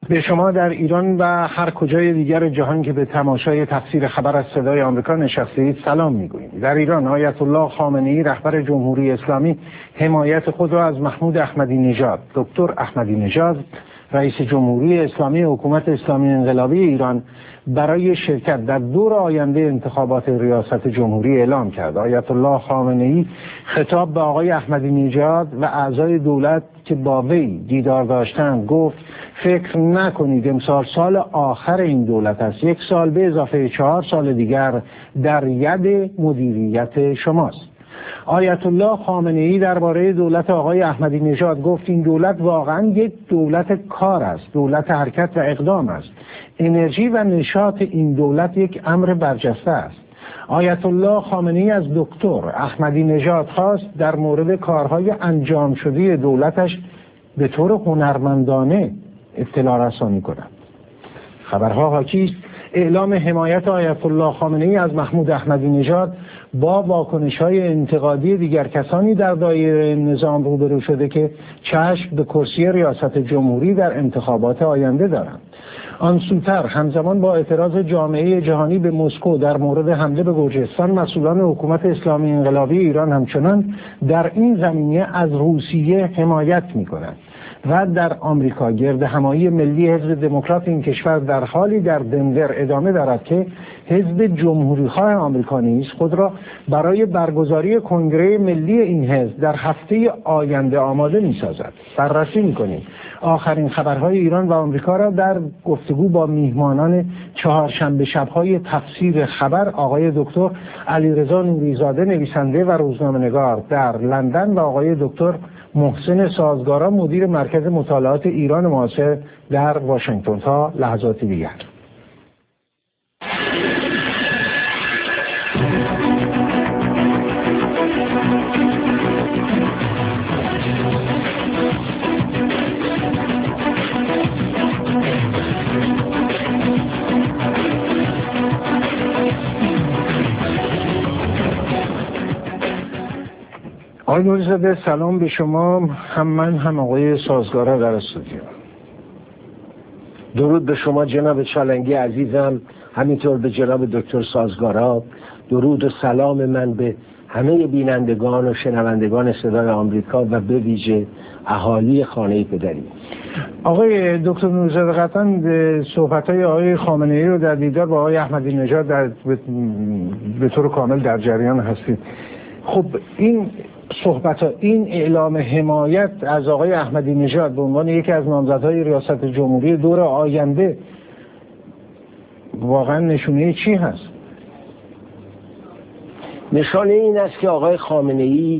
به شما در ایران و هر کجای دیگر جهان که به تماشای تفسیر خبر از صدای آمریکا نشستید سلام میگوییم. در ایران آیت الله خامنه‌ای رهبر جمهوری اسلامی حمایت خود را از محمود احمدی نژاد، دکتر احمدی نژاد رئیس جمهوری اسلامی حکومت اسلامی انقلابی ایران برای شرکت در دور آینده انتخابات ریاست جمهوری اعلام کرد. آیت الله خامنه‌ای خطاب به آقای احمدی نژاد و اعضای دولت که با وی دیدار داشتند گفت فکر نکنید امسال سال آخر این دولت است. 1 سال به اضافه 4 سال دیگر در ید مدیریت شماست. آیت الله خامنه‌ای درباره دولت آقای احمدی نژاد گفت این دولت واقعا یک دولت کار است، دولت حرکت و اقدام است. انرژی و نشاط این دولت یک امر برجسته است. آیت الله خامنه‌ای از دکتر احمدی نژاد خواست در مورد کارهای انجام شده دولتش به طور هنرمندانه اطلاع رسانی کند. خبرها حاکی است اعلام حمایت آیت الله خامنه‌ای از محمود احمدی نژاد با واکنش‌های انتقادی دیگر کسانی در دایره نظام روبرو شده که چشم به کرسی ریاست جمهوری در انتخابات آینده دارند. آن سوتر همزمان با اعتراض جامعه جهانی به مسکو در مورد حمله به گرجستان، مسئولان حکومت اسلامی انقلابی ایران همچنان در این زمینه از روسیه حمایت می‌کنند و در آمریکا گرد همایی ملی حزب دموکرات این کشور در حالی در دنور ادامه دارد که حزب جمهوری‌خواه آمریکا نیز خود را برای برگزاری کنگره ملی این حزب در هفته آینده آماده می‌سازد. بررسی می‌کنیم آخرین خبرهای ایران و آمریکا را در گفتگو با میهمانان چهارشنبه شب‌های تفسیر خبر آقای دکتر علیرضا نوری‌زاده نویسنده و روزنامه‌نگار در لندن و آقای دکتر محسن سازگارا مدیر مرکز مطالعات ایران معاصر در واشنگتن. تا لحظات دیگر. آقای نوری‌زاده سلام به شما، هم من هم آقای سازگارا در استودیو. درود به شما جناب چالنگی عزیزم، همینطور به جناب دکتر سازگارا. درود و سلام من به همه بینندگان و شنوندگان صدای آمریکا و به ویژه اهالی خانه پدری. آقای دکتر نوری‌زاده قطعاً صحبت‌های آقای خامنه‌ای رو در دیدار با آقای احمدی نژاد به طور کامل در جریان هستید. خب این صحبت، این اعلام حمایت از آقای احمدی نژاد به عنوان یکی از نامزدهای ریاست جمهوری دور آینده واقعا نشونه چی هست؟ نشانه این است که آقای خامنه‌ای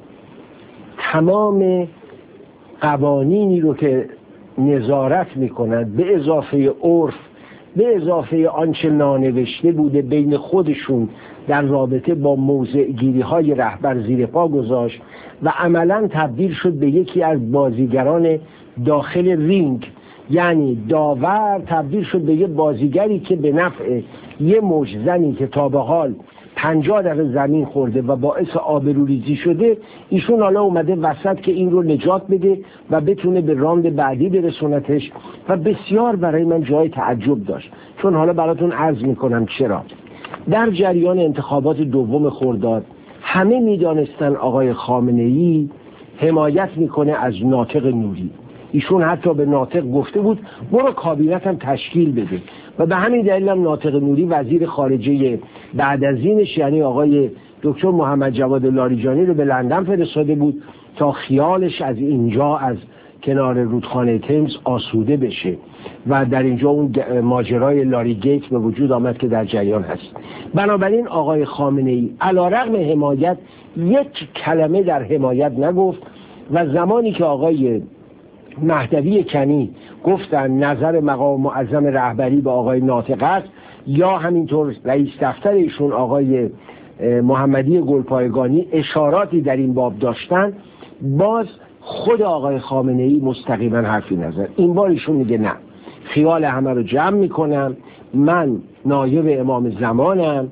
تمام قوانینی رو که نظارت می‌کند به اضافه عرف، به اضافه آنچه نانوشته بوده بین خودشون در رابطه با موضع‌گیری‌های رهبر زیر پا گذاشت و عملاً تبدیل شد به یکی از بازیگران داخل رینگ. یعنی داور تبدیل شد به یه بازیگری که به نفع یه موج زنی که تا به حال 50 دقیقه زمین خورده و باعث آبروریزی شده، ایشون حالا اومده وسط که این رو نجات بده و بتونه به راند بعدی برسونتش و بسیار برای من جای تعجب داشت. چون حالا براتون عرض میکنم چرا. در جریان انتخابات دوم خرداد همه میدانستن آقای خامنه‌ای حمایت میکنه از ناطق نوری. ایشون حتی به ناطق گفته بود برو کابینت هم تشکیل بده و به همین دلیل هم ناطق نوری وزیر خارجه بعد از اینش یعنی آقای دکتر محمد جواد لاریجانی رو به لندن فرستاده بود تا خیالش از اینجا از کنار رودخانه تمز آسوده بشه و در اینجا اون ماجرای لاری گیت به وجود آمد که در جریان هست. بنابراین آقای خامنه‌ای علیرغم حمایت یک کلمه در حمایت نگفت و زمانی که آقای مهدوی کنی گفتن نظر مقام معظم رهبری به آقای ناطق است یا همینطور رئیس دفتر ایشون آقای محمدی گلپایگانی اشاراتی در این باب داشتن، باز خود آقای خامنه‌ای مستقیما حرفی نزد. این بار ایشون میگه نه، خیال همه رو جمع میکنم، من نایب امام زمانم،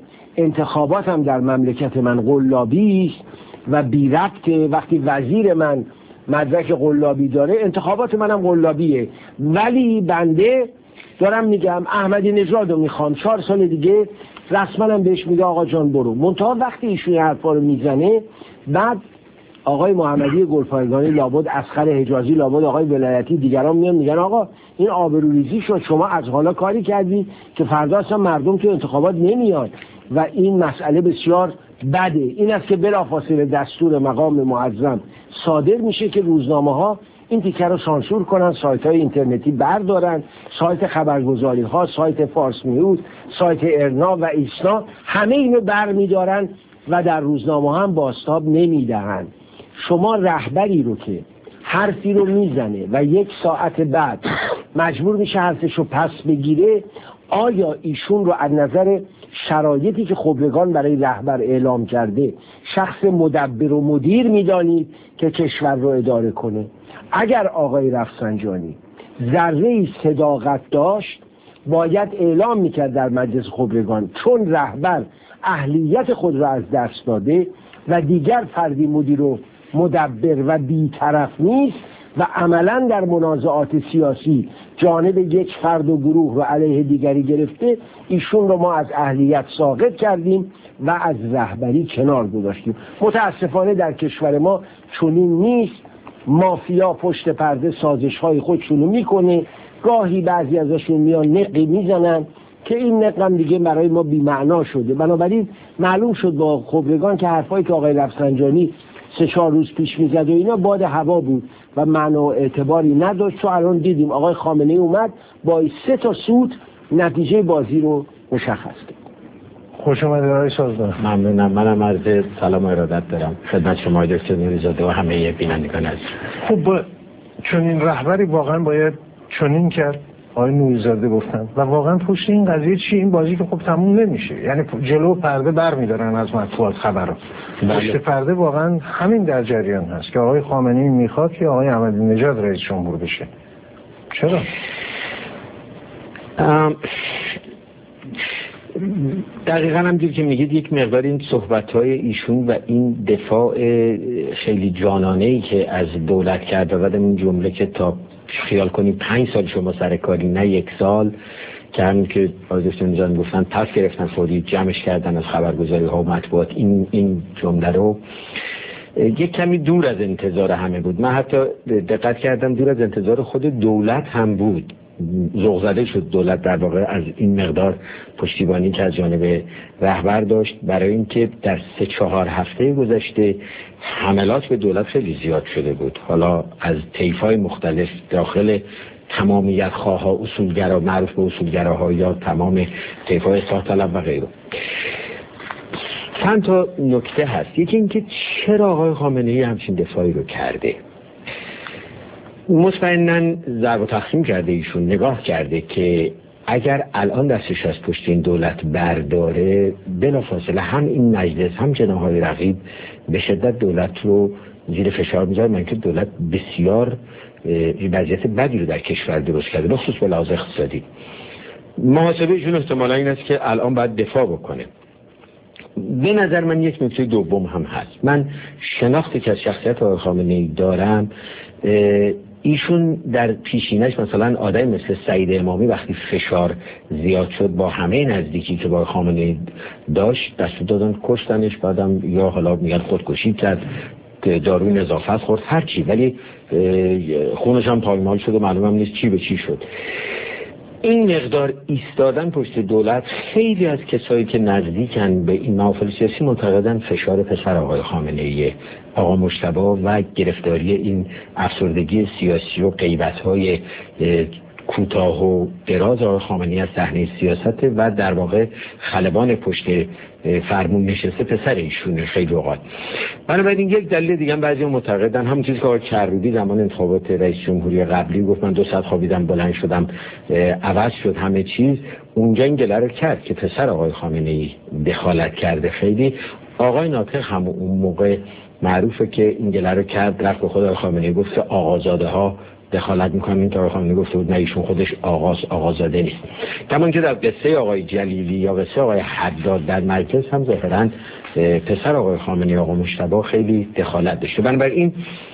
انتخاباتم در مملکت من قلابی است و بی ربطه. وقتی وزیر من مدرک قلابی داره، انتخابات منم قلابیه، ولی بنده دارم میگم احمدی نژاد رو میخوام 4 سال دیگه رسما هم بهش میگه آقا جان برو. منتها وقتی ایشون حرفا رو میزنه، بعد آقای محمدی گلپایگانی، لابد اصغر حجازی، لابد آقای ولایتی، دیگران میان میگن آقا این آبروریزی شد، شما از حالا کاری کردی که فردا اصلا مردم تو انتخابات نمیاد و این مسئله بسیار بده. این است که بلافاصله دستور مقام معظم صادر میشه که روزنامه ها این تیکه رو سانسور کنن، سایت های اینترنتی بردارن، سایت خبرگزاری ها، سایت فارس نیوز، سایت ارنا و ایسنا، همه اینو برمیدارن و در روزنامه هم بازتاب نمیدهن. شما رهبری رو که حرفی رو میزنه و 1 ساعت بعد مجبور میشه حرفشو پس بگیره، آیا ایشون رو از نظر شرایطی که خبرگان برای رهبر اعلام کرده شخص مدبر و مدیر میدانید که کشور رو اداره کنه؟ اگر آقای رفسنجانی ذره صداقت داشت باید اعلام میکرد در مجلس خبرگان، چون رهبر اهلیت خود را از دست داده و دیگر فردی مدیر و مدبر و بی‌طرف نیست و عملا در منازعات سیاسی جانب یک فرد و گروه رو علیه دیگری گرفته، ایشون رو ما از اهلیت ساقط کردیم و از رهبری کنار گذاشتیم. متاسفانه در کشور ما چنین نیست. مافیا پشت پرده سازش‌های خودشونو میکنه، گاهی بعضی ازشون میان نقی میزنن که این نقم دیگه برای ما بی‌معنا شده. بنابراین معلوم شد با خبرگان که حرفایی که آقای رفسنجانی 3-4 روز پیش میزد و اینا باد هوا بود و معنا و اعتباری نداشت. چون الان دیدیم آقای خامنه‌ای اومد با 3 تا سوت نتیجه بازی رو مشخص کرد. خوش آمدید آقای سازمان. ممنونم. منم عرض سلام و ارادت دارم خدمت شما دکتر نوری‌زاده و همه بینندگان عزیز. خب چنین رهبری واقعا باید چنین کرد آقای نوری‌زاده گفتن و واقعا پشت این قضیه چی؟ این بازی که خب تموم نمیشه، یعنی جلو پرده برمیدارن از مطبوعات خبرها. پشت پرده واقعا همین در جریان هست که آقای خامنه‌ای میخواد که آقای احمدی نژاد رئیس جمهور بشه. چرا؟ دقیقاً همونجوری که میگید یک مقدار این صحبت‌های ایشون و این دفاع خیلی جانانه‌ای که از دولت کرده و این جمله که تا خیال کنید 5 سال شما سر کاری نه 1 سال، که همین که آزشتون جان گفتن پس گرفتن فوری جمعش کردن از خبرگزاری ها و مطبوعات، این جمله رو یک کمی دور از انتظار همه بود. من حتی دقت کردم دور از انتظار خود دولت هم بود. ذوق زده شد دولت در واقع از این مقدار پشتیبانی که از جانب رهبر داشت، برای اینکه در 3-4 هفته گذشته حملات به دولت خیلی زیاد شده بود، حالا از طیف‌های مختلف داخل تمامیت خواه، اصولگرا، معروف به اصولگراها، یا تمام طیف‌های اصلاح طلب و غیره. چند تا نکته هست. یکی اینکه چرا آقای خامنه‌ای همچین دفاعی رو کرده. مطمئناً ضرب و تقسیم کرده، ایشون نگاه کرده که اگر الان دستش از پشت این دولت برداره، بلافاصله هم این مجلس هم جناح‌های رقیب به شدت دولت رو زیر فشار میذاره. من که دولت بسیار وضعیت بدی رو در کشور درست کرده، به خصوص به لحاظ اقتصادی. محاسبه ایشون احتمالاً این است که الان باید دفاع بکنه. به نظر من یک نکته دوم هم هست. من شناختی که از شخصیت آقای خامنه‌ای دارم، ایشون در پیشینش مثلا آدمی مثل سعید امامی وقتی فشار زیاد شد با همه نزدیکی که با خامنه‌ای داشت دستور دادن کشتنش، بعدم یا حالا میگن خودکشی کرد، داروی نظافت خورد، هر چی، ولی خونش هم پایمال شد و معلومم نیست چی به چی شد. این مقدار ایستادن پشت دولت، خیلی از کسایی که نزدیکن به این محافل سیاسی معتقدن فشار پسر آقای خامنه‌ای، آقا مجتبی، و گرفتاری این افسردگی سیاسی و غیبت‌های کوتاه و دراز آقای خامنه‌ای از صحنه سیاست و در واقع خلبان پشت فرمون نشسته پسر ایشونه خیلی اوقات. بنابراین یک دلیل دیگه هم بعضی‌ها معتقدن همون چیزی که آقای کرودی زمان انتخابات رئیس جمهوری قبلی گفت من 2 ساعت خوابیدم بلند شدم عوض شد همه چیز، اونجا این گله رو کرد که پسر آقای خامنه‌ای دخالت کرده. خیلی آقای ناطق هم اون موقع معروفه که این گله رو کرد، رفت به خود آقای خامنه‌ای گفت که آقازاده ها دخالت میکنن. این که آقای خامنه‌ای گفته بود نه ایشون خودش آقازاده نیست. کمان که در قصه آقای جلیلی یا قصه آقای حداد در مرکز هم ظاهراً پسر آقای خامنه‌ای آقا مجتبی خیلی دخالت داشته. بنابراین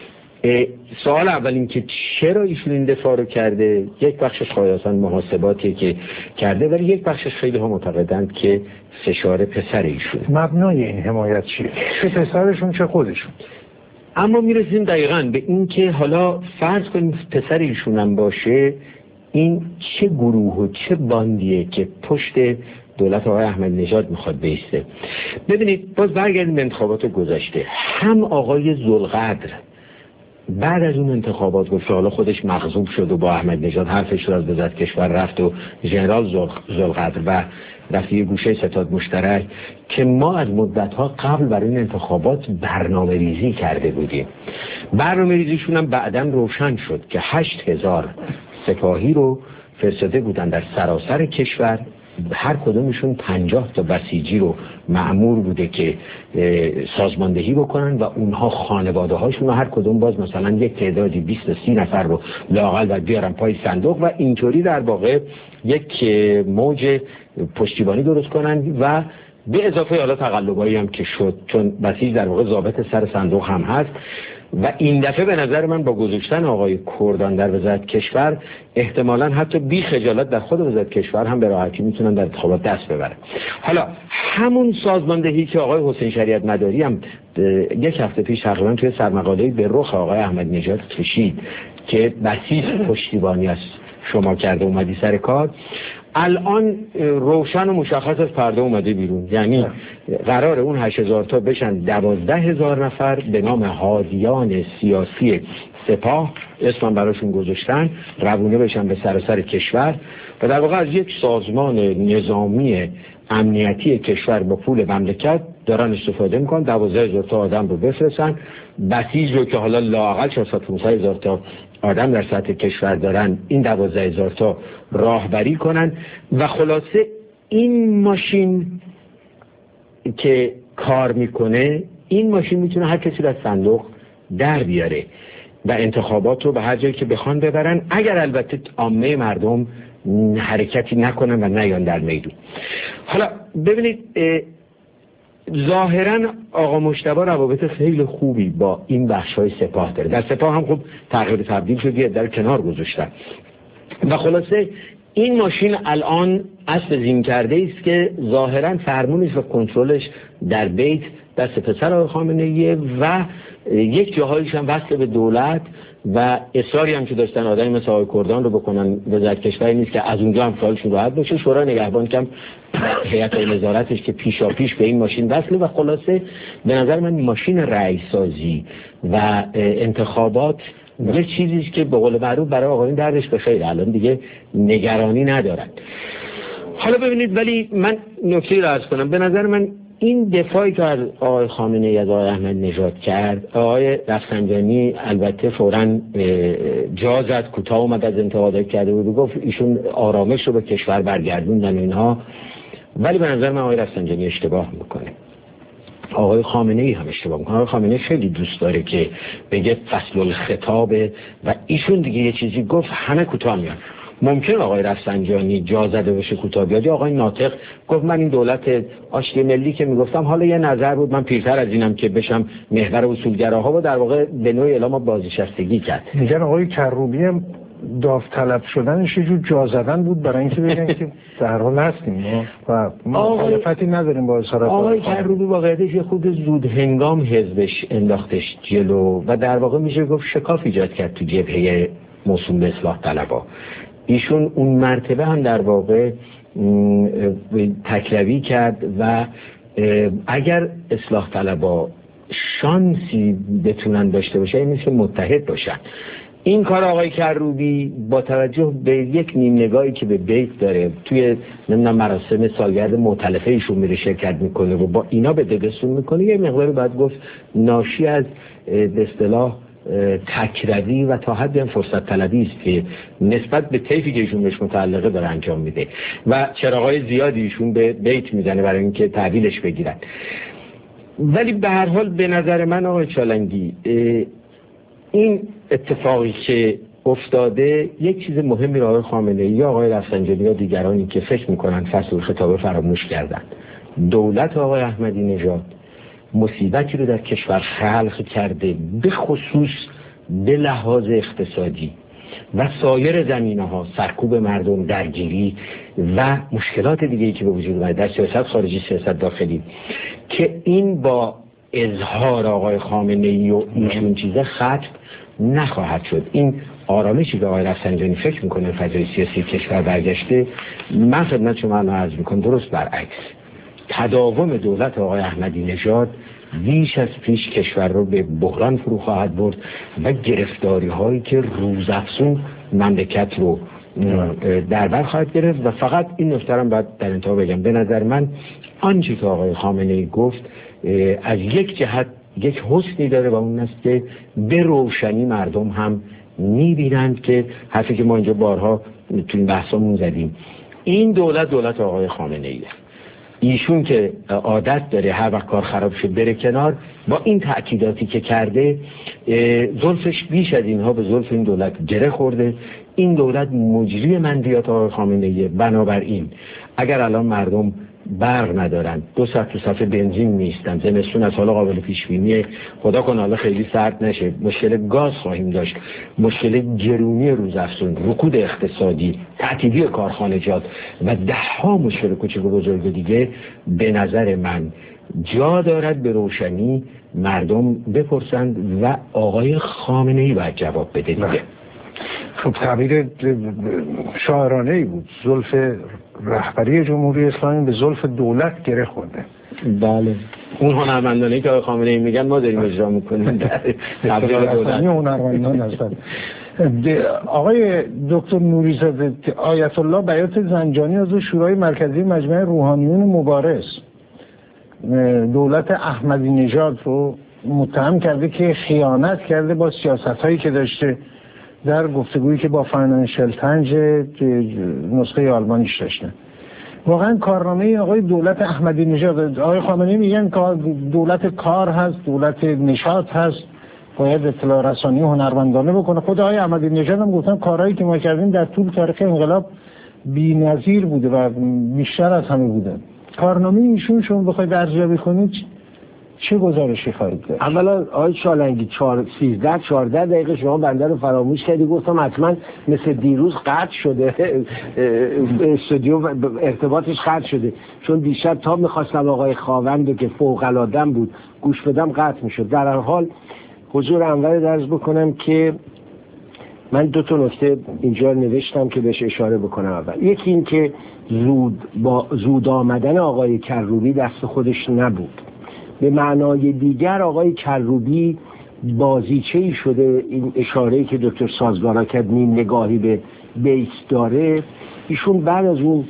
سوال اول این که چرا ایشون این دفاع رو کرده، یک بخشش قاعدتاً محاسباتی که کرده، ولی یک بخشش خیلی ها معتقدند که فشار پسر ایشون. مبنای این حمایت چیه؟ چه پسرشون چه خودشون؟ اما میرسیم دقیقاً به این که حالا فرض کنیم پسر ایشون هم باشه، این چه گروه و چه باندیه که پشت دولت آقای احمدی نژاد میخواد بیسته. ببینید باز برگردیم به انتخابات گذشته، هم آقای ذوالقدر بعد از اون انتخابات گفت حالا خودش مغضوب شد و با احمدی نژاد حرفش رو از وزارت کشور رفت و ژنرال ذوالقدر و رفت یه گوشه ستاد مشترک که ما از مدت‌ها قبل برای این انتخابات برنامه ریزی کرده بودیم. برنامه ریزیشون هم بعداً روشن شد که 8000 سپاهی رو فرستاده بودن در سراسر کشور، هر کدومشون 50 تا بسیجی رو مأمور بوده که سازماندهی بکنن و اونها خانواده هاشون رو هر کدوم باز مثلا یک تعدادی 20 تا 30 نفر رو لااقل و بیارن پای صندوق و اینطوری در واقع یک موج پشتیبانی درست کنن و به اضافه حالا تقلبایی هم که شد، چون بسیج در واقع ضابط سر صندوق هم هست. و این دفعه به نظر من با گذاشتن آقای کردان در وزارت کشور احتمالاً حتی بی خجالت در خود وزارت کشور هم به راحتی میتونن در انتخابات دست ببرن. حالا همون سازماندهی که آقای حسین شریعت مداری هم یک هفته پیش تقریبا توی سرمقاله‌ای به رخ آقای احمدی نژاد کشید که بسیج پشتیبانی است شما کرده اومدی سر کار، الان روشن و مشخص از پرده اومده بیرون. یعنی قرار اون 8000 تا بشن 12000 نفر به نام هادیان سیاسی سپاه، اسمم براشون گذاشتن، روونه بشن به سراسر کشور و در واقع از یک سازمان نظامی امنیتی کشور با پول مملکت دارن استفاده میکنن. 12000 تا آدم رو بفرستن، بسیج رو که حالا لااقل 400-500 تا آدم در سطح کشور دارن، این 12000 تا راهبری کنن و خلاصه این ماشین که کار میکنه، این ماشین میتونه هر کسی از صندوق در بیاره و انتخابات رو به هر جایی که بخوان ببرن، اگر البته عامه مردم حرکتی نکنن و نیان در میدون. حالا ببینید ظاهرا آقا مجتبی روابط خیلی خوبی با این بخش‌های سپاه داره. در سپاه هم خب تغییر تبدیل شد، در کنار گذاشتن و خلاصه این ماشین الان اسب زین کرده است که ظاهرا فرمونش و کنترلش در بیت دست پسر آقای خامنه‌ای و یک جاهایش هم وصل به دولت و اصراری هم که داشتن آدمی مثل آقای کردان رو بکنن وزارت کشور نیست که از اونجا هم سالشون راحت باشه. شورای نگهبان کم هیئت نظارتش که پیشاپیش به این ماشین وصله و خلاصه به نظر من ماشین رأی سازی و انتخابات یه چیزیه که به قول معروف برای آقایون دردش بخیر، الان دیگه نگرانی ندارن. حالا ببینید ولی من نکته رو عرض کنم، به نظر من این دفاعی که آقای خامنه‌ای از آقای احمدی نژاد کرد، آقای رفسنجانی البته فوراً جا زد، کوتاه اومد از انتقادات کرده بود و گفت ایشون آرامش رو به کشور برگردوندن اینها، ولی به نظر من آقای رفسنجانی اشتباه میکنه، آقای خامنه‌ای هم اشتباه میکنه. آقای خامنه‌ای خیلی دوست داره که بگه فصل الخطابه و ایشون دیگه یه چیزی گفت همه کوتاه میان. ممکن آقای رفسنجانی جا زده بشه کوتاه بیاد، آقای ناطق گفت من این دولت آشتی ملی که میگفتم حالا یه نظر بود، من پیرتر از اینم که بشم محور اصولگراها و در واقع به نوعی اعلام بازنشستگی کرد. میگن آقای کروبی هم داوطلب شدنش یه جور جا زدن بود برای اینکه بگن که در حال هستیم و ما مخالفتی نداریم با اظهارات آقای کروبی واقعیتش یه خود زود هنگام حزبش انداختش جلو و در واقع میشه گفت شکاف ایجاد کرد تو جبهه موسوم به اصلاح طلبها. ایشون اون مرتبه هم در واقع تکروی کرد و اگر اصلاح طلبها شانسی بتونن داشته باشه این نیست که متحد باشن. این کار آقای کروبی با توجه به یک نیم نگاهی که به بیت داره، توی نمیدونم مراسم سالگرد مؤتلفه ایشون میره شرکت میکنه و با اینا به دگستون میکنه، یه مقداری باید گفت ناشی از به اصطلاح تکروی و تا حدی هم فرصت طلبی است که نسبت به طیفی که ایشون بهش متعلقه داره انجام میده و چراغای زیادی ایشون به بیت میزنه برای اینکه تحویلش بگیرن. ولی به هر حال به نظر من آقای چالنگی این اتفاقی که افتاده یک چیز مهمی رو آقای خامنه‌ای یا آقای رفسنجانی یا دیگرانی که فکر میکنن فصل الخطابه فراموش کردن. دولت آقای احمدی نژاد مصیبتی رو در کشور خلق کرده، به خصوص به لحاظ اقتصادی و سایر زمینه‌ها، سرکوب مردم، درگیری و مشکلات دیگه‌ای که به وجود اومده در سیاست خارجی، سیاست داخلی، که این با اظهار آقای خامنه‌ای و این چیزا ختم نخواهد شد. این آرامشی که آقای رفسنجانی فکر میکنه فضای سیاسی کشور برگشته، من خدمت شما الان عرض میکنم درست برعکس. تداوم دولت آقای احمدی نژاد بیش از پیش کشور رو به بحران فرو خواهد برد و گرفتاری هایی که روزافزون مملکت رو در بر خواهد گرفت. و فقط این نکته رو باید در انتها بگم، به نظر من آنچه که آقای خامنه‌ای گفت از یک جهت یک حسنی داره و اون است که به روشنی مردم هم میبینند که حرفی که ما اینجا بارها تو این بحثامون زدیم، این دولت آقای خامنه‌ایه. ایشون که عادت داره هر وقت کار خراب شد بره کنار، با این تأکیداتی که کرده زلفش بیش از اینها به زلف این دولت گره خورده. این دولت مجری منفیات آقای خامنه‌ایه. بنابراین اگر الان مردم برق ندارن، 2 ساعت تو صف بنزین نیستن، زمستون از حالا قابل پیش بینیه، خدا کنه حالا خیلی سرد نشه، مشکل گاز خواهیم داشت، مشکل گرونی روزافزون، رکود اقتصادی، تعطیلی کارخانجات و ده‌ها مشکل کوچک و بزرگ دیگه، به نظر من جا دارد به روشنی مردم بپرسند و آقای خامنه‌ای باید جواب بده دیگه. خب تعبیر شاعرانه ای بود. زلف رهبری جمهوری اسلامی به زلف دولت گره خورده. بله، اون هنرمندانه که آقای خامنه‌ای میگن ما داریم اجرا میکنیم در تبلیغ دولت. هنرمندان هستن. آقای دکتر نوری‌زاده، آیت الله بیات زنجانی از شورای مرکزی مجمع روحانیون مبارز دولت احمدی نژاد رو متهم کرده که خیانت کرده با سیاست‌هایی که داشته در گفتگویی که با فاینانشل تایمز نسخه آلمانیش داشتن. واقعا کارنامه آقای دولت احمدی نژاد، آقای خامنه‌ای میگن دولت کار هست، دولت نشاط هست، باید اطلاع رسانی هنرمندانه بکنه. خود آقای احمدی نژاد هم گفتن کارهایی که ما کردیم در طول تاریخ انقلاب بی‌نظیر بوده و بیشتر از همه بوده. کارنامه ایشون شما بخواید ارزیابی کنید چه گزارشی خواهید داشت؟ اولا آقای چالنگی 13-14 دقیقه شما بنده رو فراموش کردی، گفتم حتما مثل دیروز قطع شده استودیو ارتباطش قطع شده، چون دیشب تا میخواستم آقای خاوند که فوق العاده بود گوش بدم قطع میشد. در هر حال حضور انور درز بکنم که من 2 نکته اینجا نوشتم که بهش اشاره بکنم. اول یکی این که زود آمدن آقای کروبی دست خودش نبود. به معنای دیگر آقای کروبی بازیچه‌ای شده. این اشاره‌ای که دکتر سازگارا کرد نیم نگاهی به بیت داره، ایشون بعد از اون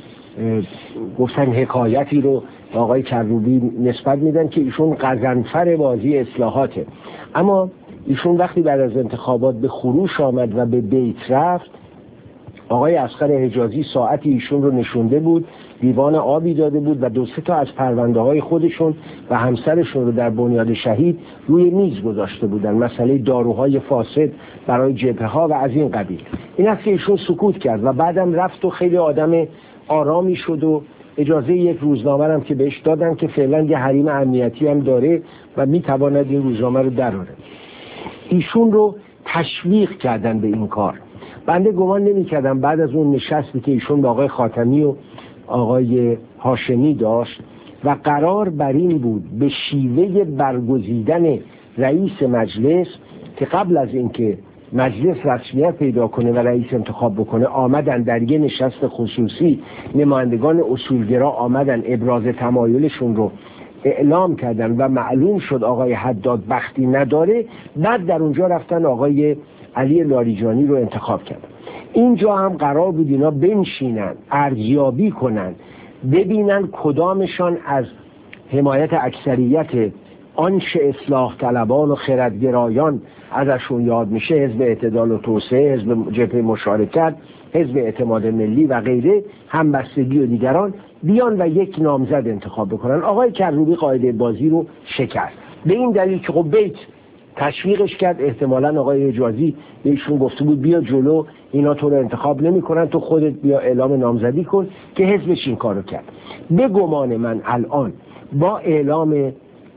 گفتن حکایتی رو آقای کروبی نسبت میدن که ایشون غضنفر بازی اصلاحاته. اما ایشون وقتی بعد از انتخابات به خروش آمد و به بیت رفت، آقای اصغر حجازی ساعتی ایشون رو نشونده بود، دیوان آبی داده بود و 2-3 تا از پرونده های خودشون و همسرشون رو در بنیاد شهید روی میز گذاشته بودن، مسئله داروهای فاسد برای جبهه ها و از این قبیل. این است که ایشون سکوت کرد و بعدم رفت و خیلی آدم آرامی شد و اجازه یک روزنامه هم که بهش دادن که فعلا یه حریم امنیتی هم داره و میتواند این روزنامه رو دراره. ایشون رو تشویق کردن به این کار. بنده گمان نمی‌کردم بعد از اون نشستی که ایشون با آقای خاتمی و آقای هاشمی داشت و قرار بر این بود به شیوه برگزیدن رئیس مجلس که قبل از اینکه مجلس رسمیت پیدا کنه و رئیس انتخاب بکنه آمدن در یه نشست خصوصی نمایندگان اصولگرا آمدن ابراز تمایلشون رو اعلام کردن و معلوم شد آقای حداد بختی نداره، بعد در اونجا رفتن آقای علی لاریجانی رو انتخاب کردن. اینجا هم قرار بود اینا بنشینن ارزیابی کنن ببینن کدامشان از حمایت اکثریت آنچه اصلاح طلبان و خردگرایان ازشون یاد میشه، حزب اعتدال و توسعه، حزب جبهه مشارکت، حزب اعتماد ملی و غیره، همبستگی و دیگران، بیان و یک نامزد انتخاب بکنن. آقای کروبی قاعده بازی رو شکست به این دلیل که خب بیت تشویقش کرد. احتمالاً آقای حجازی بهشون گفته بود بیا جلو، اینا تو رو انتخاب نمی‌کنن، تو خودت بیا اعلام نامزدی کن، که حزبش این کارو کرد. به گمان من الان با اعلام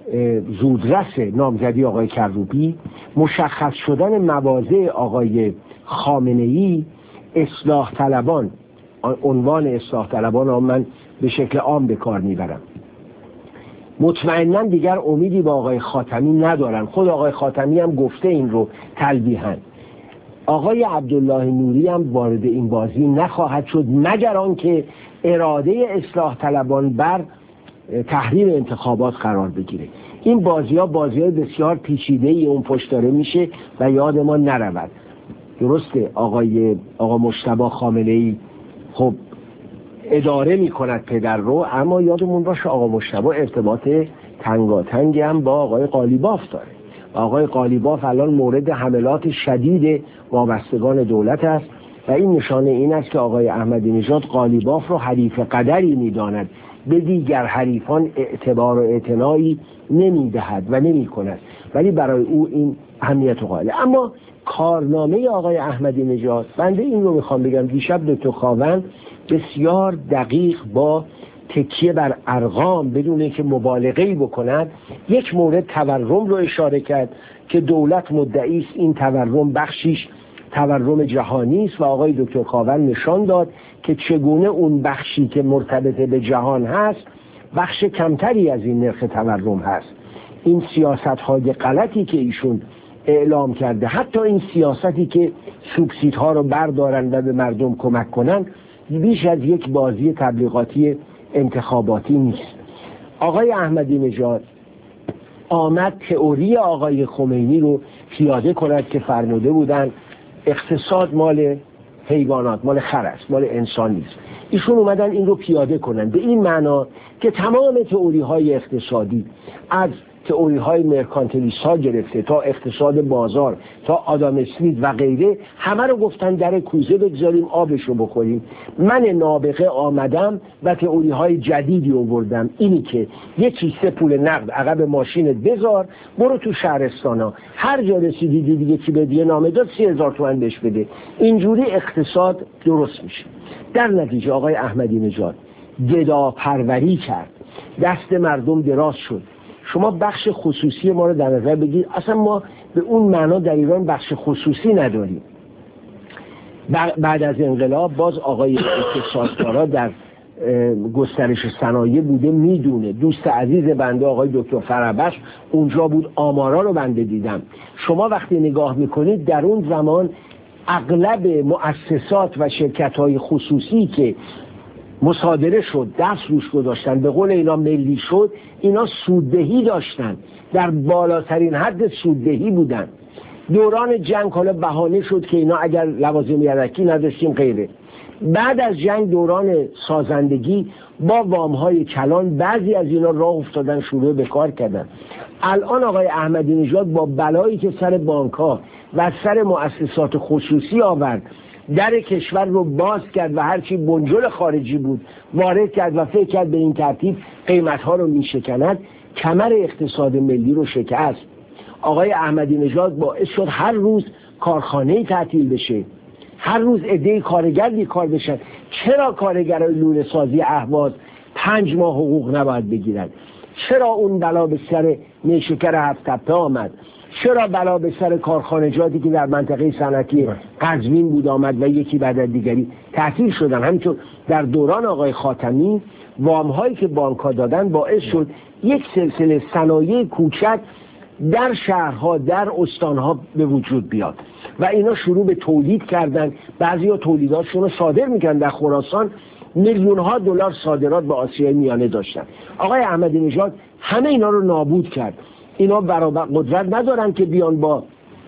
زودرس نامزدی آقای کروبی، مشخص شدن مواضع آقای خامنه‌ای، اصلاح طلبان، عنوان اصلاح طلبان هم من به شکل عام به کار میبرم، مطمئناً دیگر امیدی با آقای خاتمی ندارن. خود آقای خاتمی هم گفته این رو تلویحاً. آقای عبدالله نوری هم وارد این بازی نخواهد شد مگر آنکه اراده اصلاح طلبان بر تحریم انتخابات قرار بگیره. این بازی‌ها بسیار پیچیده‌ای اون پشت داره میشه و یاد ما نرود. درسته آقا مجتبی خامنه‌ای خب اداره میکند پدر رو، اما یادمون باشه آقا مجتبی ارتباط تنگاتنگی هم با آقای قالیباف داره. آقای قالیباف الان مورد حملات شدید وابستگان دولت است و این نشانه این است که آقای احمدی نژاد قالیباف رو حریف قدری میداند، به دیگر حریفان اعتبار و اعتنایی نمیدهد و نمیکند، ولی برای او این اهمیت قائله. اما کارنامه آقای احمدی نژاد، بنده این رو میخوام بگم، دیشب دکتر خاوند بسیار دقیق با تکیه بر ارقام بدون اینکه مبالغه‌ای بکند یک مورد تورم رو اشاره کرد که دولت مدعی است این تورم بخشیش تورم جهانی است و آقای دکتر خاوند نشان داد که چگونه اون بخشی که مرتبط به جهان هست بخش کمتری از این نرخ تورم هست. این سیاست‌های غلطی که ایشون اعلام کرده، حتی این سیاستی که سوبسیدها رو بردارن و به مردم کمک کنن، بیش از یک بازی تبلیغاتی انتخاباتی نیست. آقای احمدی نژاد آمد تئوری آقای خمینی رو پیاده کند که فرموده بودن اقتصاد مال حیوانات، مال خر است، مال انسان نیست. ایشون اومدن این رو پیاده کنن به این معنا که تمام تئوری های اقتصادی، از تئوری های مرکانتلیست ها گرفته تا اقتصاد بازار تا آدام اسمیت و غیره، همه رو گفتن در کوزه بگذاریم آبش رو بخوریم. من نابغه آمدم و تئوری های جدیدی آوردم، اینی که یک کیسه پول نقد عقب ماشینت بذار، برو تو شهرستانا، هر جا رسیدی دیگه کی بدیه نامه داد 30,000 تومان بهش بده. اینجوری اقتصاد درست میشه. در نتیجه آقای احمدی نژاد گدا پروری کرد، دست مردم دراز شد. شما بخش خصوصی ما رو در نظر بگیر، اصلا ما به اون معنا در ایران بخش خصوصی نداریم. بعد از انقلاب باز آقای اقتصاددارا در گسترش صنایع بوده، میدونه. دوست عزیز بنده آقای دکتر فرابخش اونجا بود، آمارا رو بنده دیدم. شما وقتی نگاه میکنید در اون زمان اغلب مؤسسات و شرکت‌های خصوصی که مصادره شد، دست روش گذاشتن، به قول اینا ملی شد، اینا سوددهی داشتن، در بالاترین حد سوددهی بودن. دوران جنگ حالا بهانه شد که اینا اگر لوازم یدکی نداشتیم غیره. بعد از جنگ دوران سازندگی با وام‌های کلان بعضی از اینا راه افتادن، شروع به کار کردن. الان آقای احمدی نژاد با بلایی که سر بانک‌ها و سر مؤسسات خصوصی آورد، در کشور رو باز کرد و هرچی بنجل خارجی بود وارد کرد و فکر کرد به این ترتیب قیمت‌ها رو میشکند، کمر اقتصاد ملی رو شکست. آقای احمدی نژاد باعث شد هر روز کارخانه‌ای تعطیل بشه، هر روز عده‌ای کارگر بیکار بشن. چرا کارگرای لوله سازی اهواز 5 ماه حقوق نباید بگیرن؟ چرا اون بلا به سر نیشکر هفت تپه آمد؟ چرا بلا به سر کارخانجاتی که در منطقه صنعتی قزوین بود آمد و یکی بعد از دیگری تعطیل شدن؟ همینطور در دوران آقای خاتمی وام‌هایی که بانک‌ها دادن باعث شد یک سلسله صنایع کوچک در شهرها، در استانها به وجود بیاد و اینا شروع به تولید کردن. بعضیا تولیداتشون رو صادر می‌کردن. در خراسان میلیون‌ها دلار صادرات به آسیای میانه داشتن. آقای احمدی نژاد همه اینا رو نابود کرد. اینا برابر قدرت ندارن که بیان با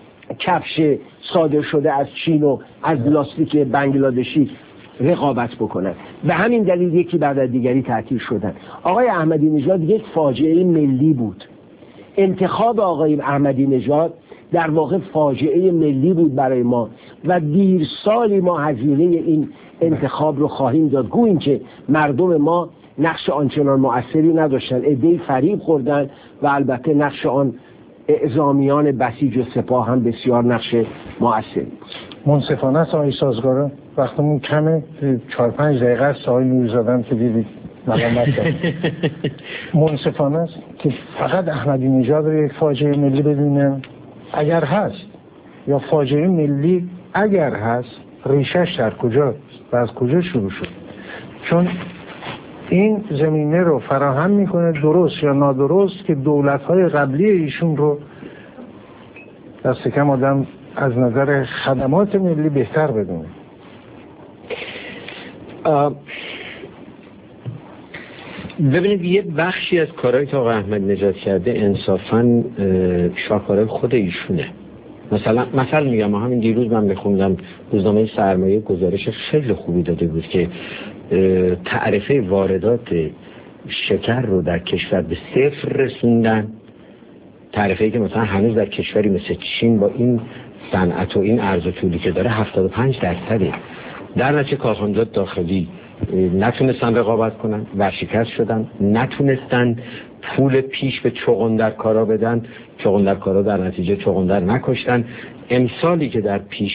کفش صادر شده از چین و از لاستیک بنگلادشی رقابت بکنن. به همین دلیل یکی بعد از دیگری تعطیل شدن. آقای احمدی نژاد یک فاجعه ملی بود. انتخاب آقای احمدی نژاد در واقع فاجعه ملی بود برای ما و دیر سالی ما هزینه این انتخاب رو خواهیم داد. گوییم که مردم ما نقش آنچنان مؤثری نداشتن، عده‌ای فریب خوردن و البته نقش آن اعزامیان بسیج و سپاه هم بسیار نقش مؤثری بود. منصفانه است آقای سازگارا، وقتمون کمه، 4-5 دقیقه است. آقای نوری‌زاده که دیدید منصفانه است که فقط احمدی نژاد رو یک فاجعه ملی بدونن؟ اگر هست، یا فاجعه ملی اگر هست، ریشش در کجاست و از کجا شروع شد؟ چون این زمینه رو فراهم میکنه، درست یا نادرست، که دولت‌های قبلی ایشون رو دست کم آدم از نظر خدمات ملی بهتر بدونه. ببینید یه بخشی از کارهایی که آقای احمدی نژاد کرده انصافاً شاهکارهای خود ایشونه. مثلا میگم، همین دیروز من بخوندم روزنامه سرمایه گزارش خیلی خوبی داده بود که تعرفه واردات شکر رو در کشور به 0 رسوندن. تعرفه‌ای که مثلا هنوز در کشوری مثل چین با این صنعت و این عرض و طولی که داره 75%. در نتیجه کارخانجات داخلی نتونستن رقابت کنن، ورشکست شدن، نتونستن پول پیش به چغندرکارا بدن، چغندرکارا در نتیجه چغندر نکشتن. امسالی که در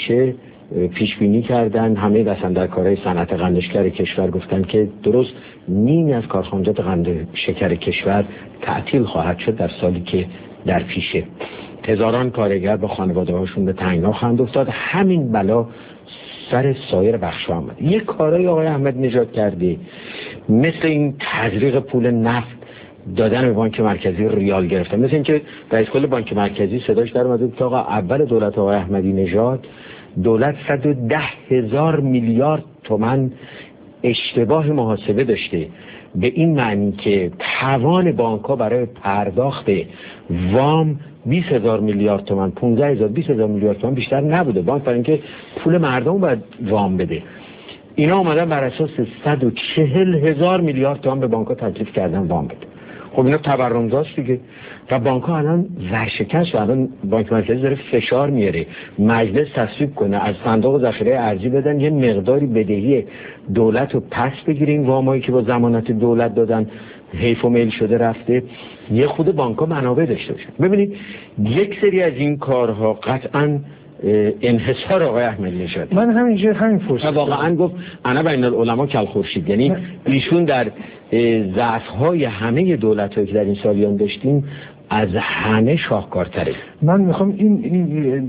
پیش بینی کردن همه دستاندرکارای صنعت قندشکر کشور گفتن که درست نیمی از کارخانجات قند شکر کشور تعطیل خواهد شد در سالی که در پیشه. هزاران کارگر با خانواده هاشون به تنگنا خواهند افتاد. همین بلا سر سایر بخش‌ها آمد. یه کارای آقای احمدی نژاد کرده مثل این تزریق پول نفت دادن به بانک مرکزی ریال گرفتن، مثل اینکه رئیس کل بانک مرکزی صداش در اومد که آقا اول دولت آقای احمدی نژاد دولت 110,000 میلیارد تومان اشتباه محاسبه داشته، به این معنی که توان بانک‌ها برای پرداخت وام 20,000 میلیارد تومان، 15,000 20,000 میلیارد تومان بیشتر نبوده. بانک برای اینکه پول مردم باید وام بده، اینا اومدن بر اساس 140,000 میلیارد تومان به بانک‌ها تکلیف کردن وام بده. خب اینا تورم‌زاست دیگه. و بانک‌ها الان ورشکست و الان بانک مرکزی داره فشار میاره مجلس تصویب کنه از صندوق ذخیره ارزی بدن یه مقداری بدهی دولت رو پس بگیرین، وامایی که با ضمانت دولت دادن حیف و میل شده رفته، یه خود بانک‌ها منابع داشته باشن. ببینید یک سری از این کارها قطعاً انحصار آقای احمدی نژاد. من همین فرصت واقعا گفت انا بین العلماء کل خورشید، یعنی ایشون در ضعف‌های همه دولت‌هایی که در این سالیان داشتیم از همه شاهکارتره. من میخوام این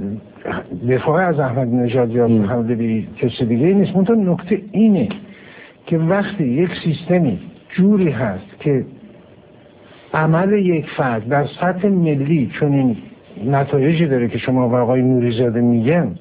دفاع از احمدی نژاد یا حمله به کسی دیگه نیست، منتها نکته اینه که وقتی یک سیستمی جوری هست که عمل یک فرد در سطح ملی چون این نتایجی داره که شما و آقای نوری‌زاده میگن،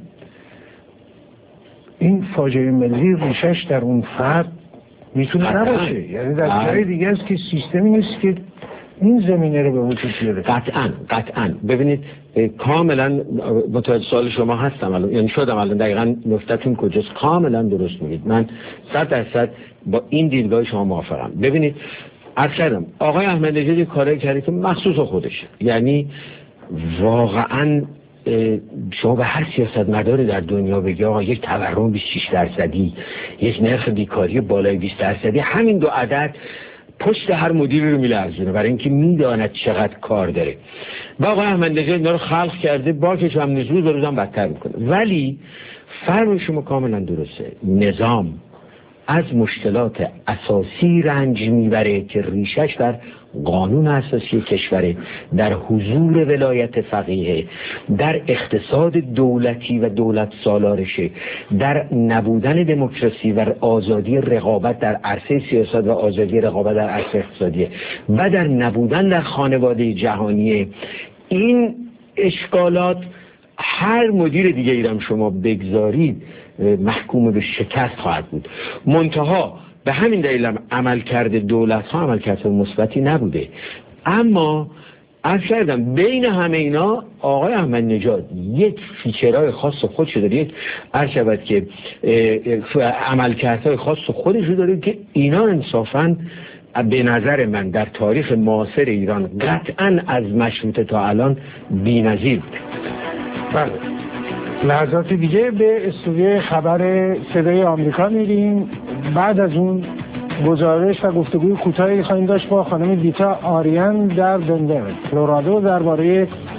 این فاجعه ملی ریشش در اون فرد میتونه نباشه، یعنی در جای دیگه است که سیستمی نیست که این زمینه رو به وجود بیاره. قطعاً ببینید کاملا متوجه سوال شما هستم الان، یعنی شدم الان دقیقاً نکته‌تون کجاست. کاملا درست میگید، من 100% با این دیدگاه شما موافقم. ببینید عرض کردم آقای احمدی نژاد کاری کرده که مخصوص خودشه، یعنی واقعاً شما به هر سیاستمداری در دنیا بگی آقا یک تورم 26%، یک نرخ بیکاری بالای 20%، همین دو عدد پشت هر مدیری رو میلرزونه برای اینکه میداند چقدر کار داره. و آقای احمدی نژاد اینا رو خلق کرده، باکش هم روز به روزم بدتر میکنه. ولی فرم شما کاملا درسته، نظام از مشکلات اساسی رنج میبره که ریشش در قانون اساسی کشوره، در حضور ولایت فقیه، در اقتصاد دولتی و دولت سالارشه، در نبودن دموکراسی و آزادی رقابت در عرصه سیاست و آزادی رقابت در عرصه اقتصادی و در نبودن در خانواده جهانی. این اشکالات هر مدیر دیگه ایرم شما بگذارید محکوم به شکست خواهد بود. منتها به همین دلیل هم عملکرد دولت ها عملکرد مثبتی نبوده. اما عرض کردم بین همه اینا آقای احمدی نژاد یک فیچرهای خاص خودش داره، یک عرض شود که عملکردهای خاص خودش داره که اینا انصافاً به نظر من در تاریخ معاصر ایران قطعاً از مشروطه تا الان بی‌نظیر بوده. بله. لحظات دیگه به استودیوی خبر صدای آمریکا میریم. بعد از اون گزارش و گفتگوی کوتاهی خواهیم داشت با خانم دیتا آریان در دنور کلرادو درباره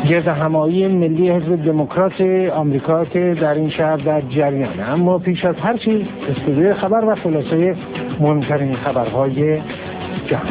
گرد همایی ملی حزب دموکرات آمریکا که در این شهر در جریانه. اما پیش از هر چیز استودیوی خبر و خلاصه مهمترین خبرهای جهان.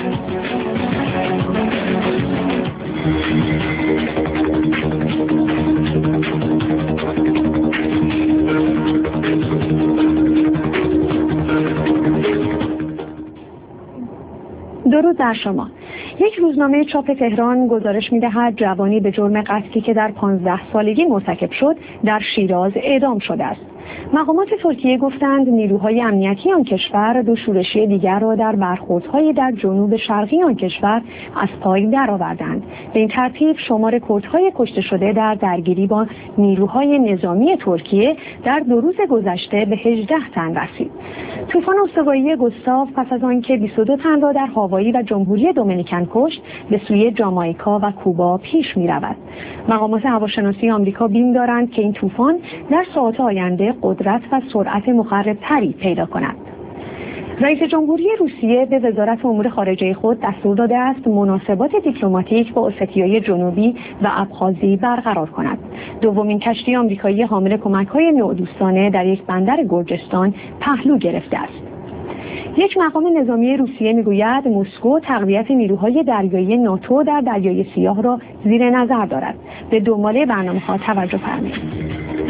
درود بر شما. یک روزنامه چاپ تهران گزارش می‌دهد جوانی به جرم قتلی که در 15 سالگی مرتکب شد در شیراز اعدام شده است. مقامات ترکیه گفتند نیروهای امنیتی آن کشور دو شورشی دیگر را در برخوردهای در جنوب شرقی آن کشور از پای درآوردند. به این ترتیب شمار کردهای کشته شده در درگیری با نیروهای نظامی ترکیه در 2 روز گذشته به 18 تن رسید. طوفان استوایی گوستاو پس از آنکه 22 تن را در هاوایی و جمهوری دومینیکن کشت، به سوی جامائیکا و کوبا پیش می‌رود. مقامات هواشناسی آمریکا بیم دارند که این طوفان در ساعات آینده قدرت و سرعت مخرب‌تری پیدا کند. رئیس جمهوری روسیه به وزارت امور خارجه خود دستور داده است مناسبات دیپلماتیک با اوستیای جنوبی و ابخازی برقرار کند. دومین کشتی آمریکایی حامل کمک‌های نوع‌دوستانه در یک بندر گرجستان پهلو گرفته است. یک مقام نظامی روسیه میگوید مسکو تقویت نیروهای دریایی ناتو در دریای سیاه را زیر نظر دارد. به دنباله برنامه‌ها توجه فرمایید.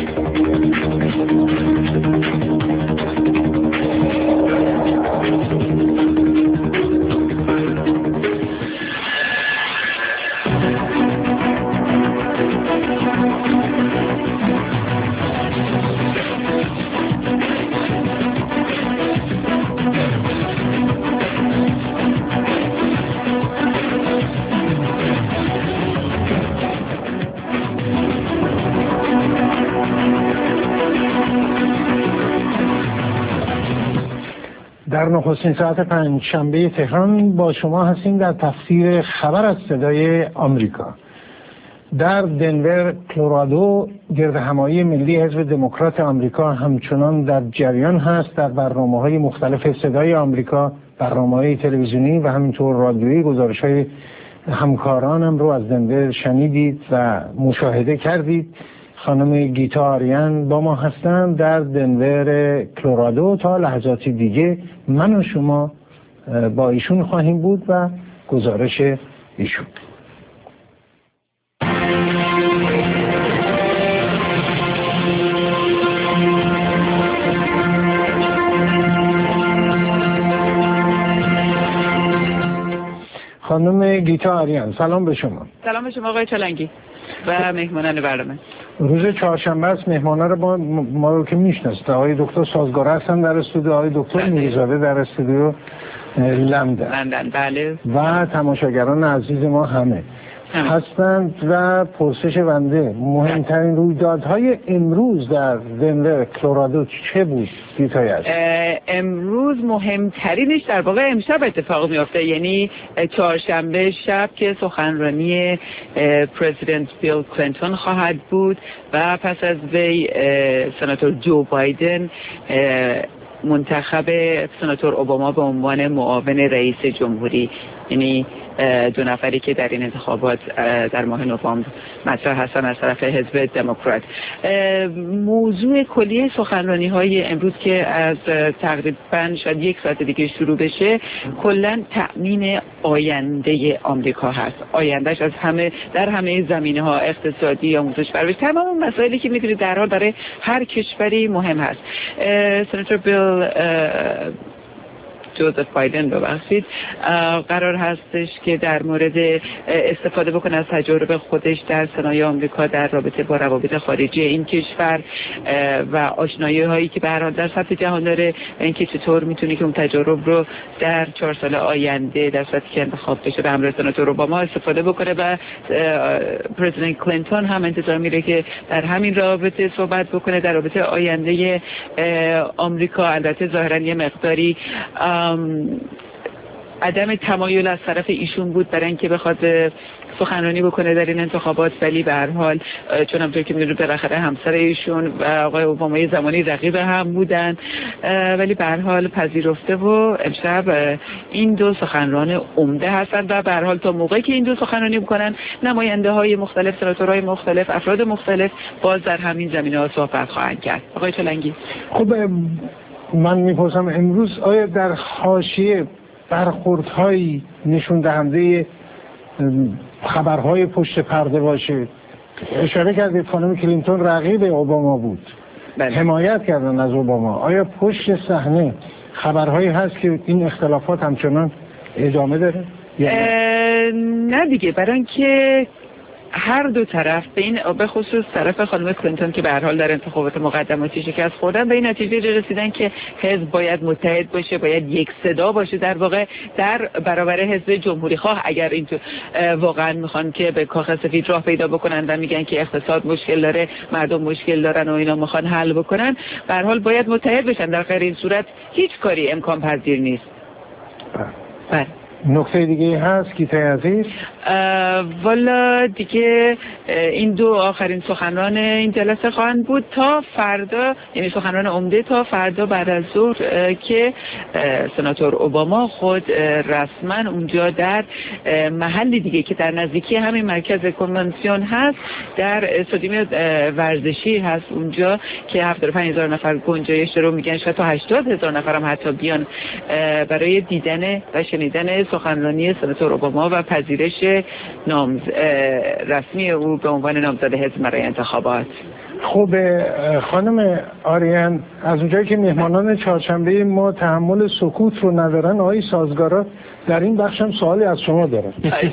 در نخستین ساعت پنجشنبه تهران با شما هستیم در تفسیر خبر از صدای آمریکا. در دنور کلرادو گرد همایی ملی حزب دموکرات آمریکا همچنان در جریان هست. در برنامه‌های مختلف صدای آمریکا، برنامه‌های تلویزیونی و همینطور رادیویی گزارش‌های همکارانم رو از دنور شنیدید و مشاهده کردید. خانم گیتا آریان با ما هستند در دنور کلرادو. تا لحظاتی دیگه من و شما با ایشون خواهیم بود و گزارش ایشون. خانم گیتا آریان، سلام به شما. سلام به شما آقای چلنگی و مهمانان برنامه. روز چهارشنبه است. مهمانا رو ما رو که میشناسید، آقای دکتر سازگار هستن در استودیو، آقای دکتر میرزاده در استودیو لندن بله، و تماشاگران عزیز ما همه هستند. و پرسش بنده، مهمترین رویدادهای امروز در دنور کلرادو چه بود؟ امروز مهمترینش در واقع امشب اتفاق میفته، یعنی چهارشنبه شب که سخنرانی پرزیدنت بیل کلینتون خواهد بود و پس از وی سناتور جو بایدن منتخب سناتور اوباما به عنوان معاون رئیس جمهوری، یعنی 2 نفری که در این انتخابات در ماه نوامبر مطرح هستن از طرف حزب دموکرات. موضوع کلی سخنرانی‌های امروز که از تقریباً شاید 1 ساعت دیگه شروع بشه، کلاً تأمین آینده آمریکا هست. آیندهش از در همه زمینه‌ها، اقتصادی، آموزش، پرورش، تمام مسائلی که می‌دونید در حال برای هر کشوری مهم هست. سناتور بیل جوزف بایدن قرار هستش که در مورد استفاده بکنه از تجارب خودش در سنای آمریکا در رابطه با روابط خارجی این کشور و آشنایی هایی که به هر حال در سطح جهان داره، اینکه چطور میتونه که اون تجارب رو در 4 سال آینده در صورتی که انتخاب بشه به همراه سناتور اوباما استفاده بکنه. و پرزیدنت کلینتون هم انتظار میره که در همین رابطه صحبت بکنه، در رابطه آینده آمریکا. البته ظاهرا یه مقداری عدم تمایل از طرف ایشون بود برای اینکه بخواد سخنرانی بکنه در این انتخابات، ولی به هر حال چون همونطور که می‌دونید بالاخره همسر ایشون و آقای اوباما زمانی رقیب هم بودن، ولی به هر حال پذیرفته و امشب این دو سخنران عمده هستند و به هر حال تا موقعی که این دو سخنرانی بکنن نماینده‌های مختلف، سناتورهای مختلف، افراد مختلف باز در همین زمینه‌ها صحبت خواهند کرد. آقای چلنگی. خب من میپرسم امروز آیا در حاشیه برخوردهایی نشون دهنده خبرهای پشت پرده باشه؟ اشاره کردید خانم کلینتون رقیب اوباما بود، حمایت کردن از اوباما. آیا پشت صحنه خبرهایی هست که این اختلافات همچنان ادامه داره؟ نه دیگه، برای اینکه هر دو طرف به خصوص طرف خانم کلینتون که به هر حال در انتخابات مقدماتی شکست خوردن به این نتیجه رسیدن که حزب باید متحد باشه، باید یک صدا باشه در واقع در برابر حزب جمهوری خواه. اگر این واقعا میخوان که به کاخ سفید راه پیدا بکنن و میگن که اقتصاد مشکل داره، مردم مشکل دارن و اینا میخوان حل بکنن، به هر حال باید متحد بشن، در غیر این صورت هیچ کاری امکان پذیر نیست. بله. نکته دیگه هست گیته عزیز؟ والا دیگه این دو آخرین سخنران این جلسه خواهند بود تا فردا، یعنی سخنران عمده تا فردا بعد از ظهر که سناتور اوباما خود رسما اونجا در محلی دیگه که در نزدیکی همین مرکز کنونسیون هست، در استادیوم ورزشی هست اونجا که 75,000 نفر گنجایش رو میگن، شاید تا 80,000 نفر هم حتی بیان برای دیدن و شنیدن سخنرانی سناتور اوباما و پذیرش رسمی او به عنوان نامزد حزب برای انتخابات. خب خانم آریان، از اونجایی که مهمانان چهارشنبه ما تحمل سکوت رو ندارن، آقای سازگارا در این بخشم سوالی از شما دارم.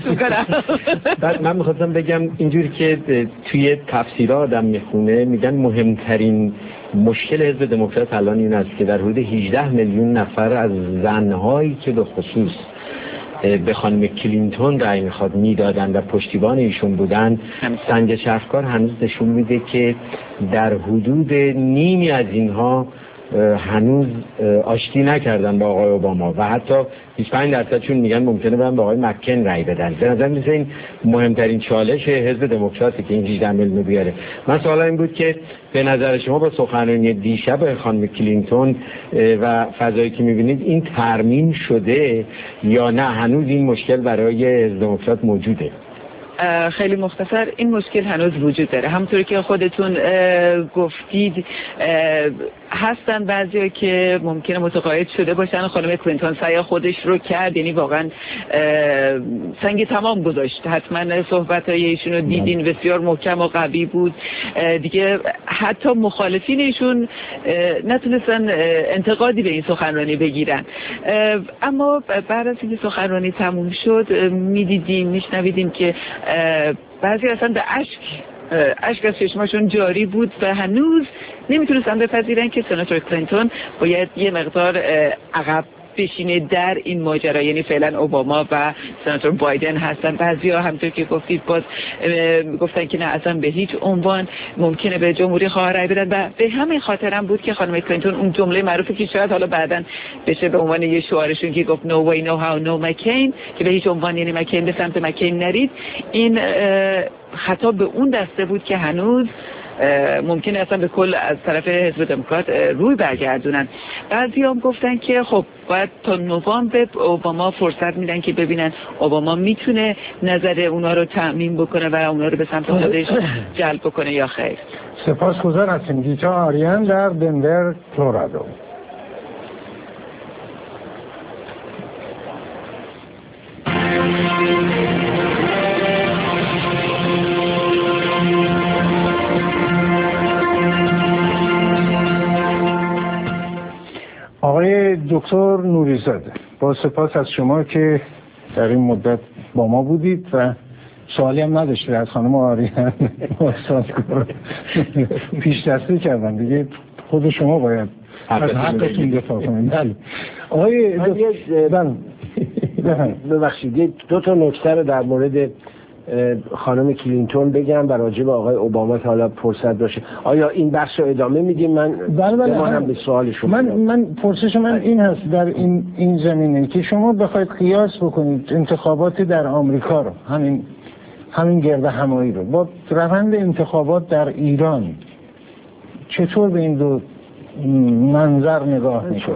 بعد من می‌خواستم بگم اینجوری که توی تفسیرها آدم میخونه میگن مهمترین مشکل حزب دموکرات الان این است که در حدود 18 میلیون نفر از زنهایی که به خصوص به خانم کلینتون رأی میدادن و پشتیبان ایشون بودن، سنجش افکار هنوز نشون میده که در حدود نیمی از اینها هنوز آشتی نکردن با آقای اوباما و حتی 25% چون میگن ممکنه برن با آقای مکن رأی بدن. به نظر میاد این مهمترین چالش حزب دموکراتی که این 18 میلیون بیاره. من سوالم این بود که به نظر شما با سخنرانی دیشب خانم کلینتون و فضایی که میبینید این ترمیم شده یا نه هنوز این مشکل برای حزب دموکرات موجوده؟ خیلی مختصر، این مشکل هنوز وجود داره. همونطوری که خودتون گفتید هستن بعضیا که ممکنه متقاعد شده باشن خانم کلینتون سعی خودش رو کرد، یعنی واقعا سنگ تمام گذاشت. حتما صحبت‌های ایشون رو دیدین، بسیار محکم و قوی بود دیگه. حتی مخالفین ایشون نتونستن انتقادی به این سخنرانی بگیرن. اما بعد از اینکه سخنرانی تموم شد میدیدیم، میشنویدیم که بعضی اصلا به اشک از چشماشون جاری بود و هنوز نمیتونستن بپذیرن که سناتور کلینتون باید یه مقدار عقب بشینه در این ماجرا. یعنی فعلا اوباما و سناتور بایدن هستن. بعضیا همونطور که گفتید باز گفتن که نه اصلا به هیچ عنوان ممکنه به جمهوری خواه رای بدن و به همین خاطرم بود که خانم کلینتون اون جمله معروفی که شاید حالا بعداً بشه به عنوان یه شعارشون که گفت no way no how no McCain، که به هیچ عنوان یعنی مکین به سمت مکین نرید، این خطاب به اون دسته بود که هنوز ممکنه اصلا به کل از طرف حزب دموکرات روی برگردونن. بعضی هم گفتن که خب باید تا نوامبر اوباما فرصت میدن که ببینن اوباما میتونه نظر اونا رو تأمین بکنه و اونا رو به سمت خودش جلب بکنه یا خیر. سپاسگزار هستیم. گیتا آریان در دنور کلرادو. آقای دکتر نوریزاده، با سپاس از شما که در این مدت با ما بودید و سوالی هم نداشتید از خانم آریان. پیش دستی کردن دیگه، خود شما باید از حقتون دفاع کنید. آقای ببخشید دو تا نکته رو در مورد خانم کلینتون بگم و راجع به آقای اوباما که حالا فرصت باشه. آیا این بحث رو ادامه میدیم؟ من بمانم به سوال شما. من پرسش من این هست در این زمینه که شما بخواید قیاس بکنید انتخابات در آمریکا رو، همین گرد همایی رو با روند انتخابات در ایران، چطور به این دو منظر نگاه میکنید؟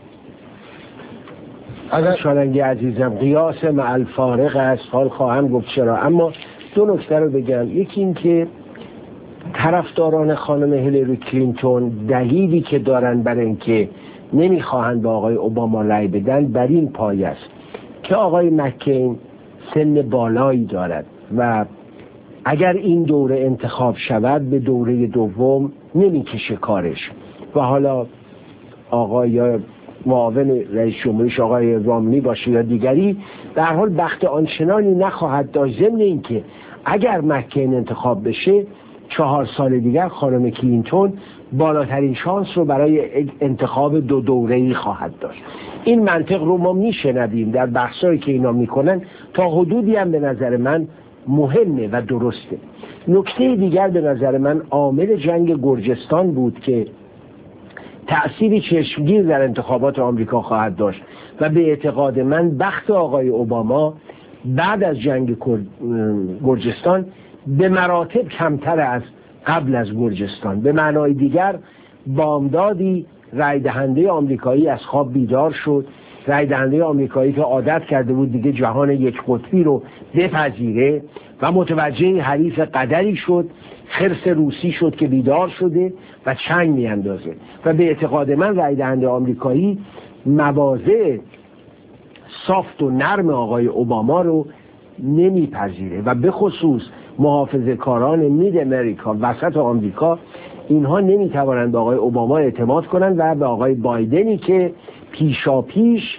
اگر شالنگی عزیزم قیاس مع الفارق است، حال خواهم گفت چرا، اما دو نکته رو بگم. یکی این که طرفداران خانم هیلاری کلینتون دلیلی که دارن برای اینکه نمیخواهند با آقای اوباما رأی بدن بر این پایه است که آقای مکین سن بالایی دارد و اگر این دوره انتخاب شود به دوره دوم نمیکشه کارش و حالا آقای معاون رئیس جمهوریش آقای رامنی باشه یا دیگری، در حال بخت آنچنانی نخواهد داشت. ضمن اینکه اگر مکین انتخاب بشه 4 سال دیگر خانم کلینتون بالاترین شانس رو برای انتخاب دو دوره‌ای خواهد داشت. این منطق رو ما میشنویم در بحثایی که اینا میکنن، تا حدودی هم به نظر من مهمه و درسته. نکته دیگر به نظر من عامل جنگ گرجستان بود که تأثیری چشمگیر در انتخابات آمریکا خواهد داشت و به اعتقاد من بخت آقای اوباما بعد از جنگ گرجستان به مراتب کمتر از قبل از گرجستان. به معنای دیگر بامدادی رای دهنده آمریکایی از خواب بیدار شد، رای دهنده آمریکایی که عادت کرده بود دیگه جهان یک قطبی رو بپذیره و متوجه حریف قدری شد، خرس روسی شد که بیدار شده و چنگ میاندازه و به اعتقاد من رای دهنده آمریکایی مواضع سافت و نرم آقای اوباما رو نمیپذیره و به خصوص محافظه کاران مید امریکا وسط آمریکا، اینها نمیتوانند به آقای اوباما اعتماد کنند و به آقای بایدنی که پیشاپیش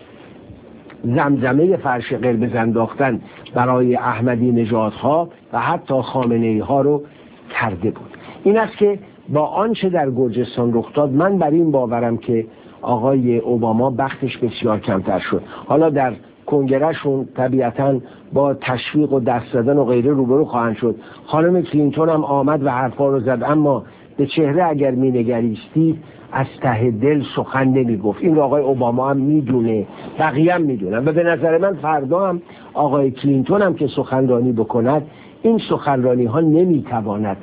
زمزمه فرش قرمز انداختن برای احمدی نژادها و حتی خامنه‌ای ها رو کرده بود. این است که با آنچه در گرجستان رخ داد من بر این باورم که آقای اوباما بختش بسیار کمتر شد. حالا در کنگرهشون طبیعتاً با تشویق و دست زدن و غیره روبرو خواهند شد. خانم کلینتون هم آمد و حرفا رو زد، اما به چهره اگر می نگریستی از ته دل سخن نمی گفت. این رو آقای اوباما هم میدونه، بقیه هم میدونن و به نظر من فردا هم آقای کلینتون هم که سخنرانی بکند، این سخنرانی ها نمی تواند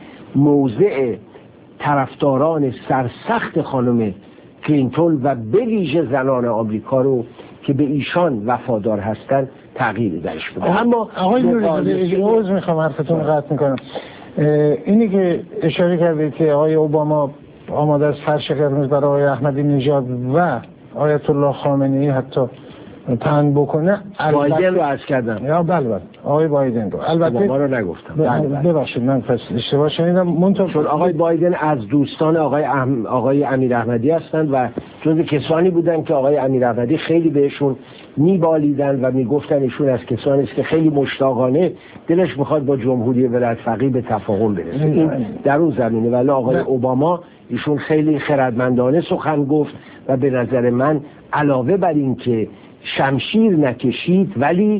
موضع طرفداران سرسخت خانم کلینتون و به ویژه زنان آمریکا رو که به ایشان وفادار هستند تغییر درش بده. اما آقای نوری عذر میخوام حرفتون قطع میکنم، اینی که اشاره کردید که آقای اوباما آماده است فرش قرمز برای آقای احمدی نژاد و آیت الله خامنه‌ای حتی پهن بکنه، بایدن رو عرض کردم. یا بله آقای بایدن رو، البته اوباما رو نگفتم. ببخشید من پس اشتباه شنیدم. چون آقای بایدن از دوستان آقای امیر احمدی هستند و جزو کسانی بودن که آقای امیر احمدی خیلی بهشون میبالیدن و میگفتن ایشون از کسانی است که خیلی مشتاقانه دلش میخواد با جمهوری ولایت فقیه به تفاهم برسه. این در اون زمینه. ولی آقای اوباما ایشون خیلی خردمندانه سخن گفت و به نظر من علاوه بر این که شمشیر نکشید ولی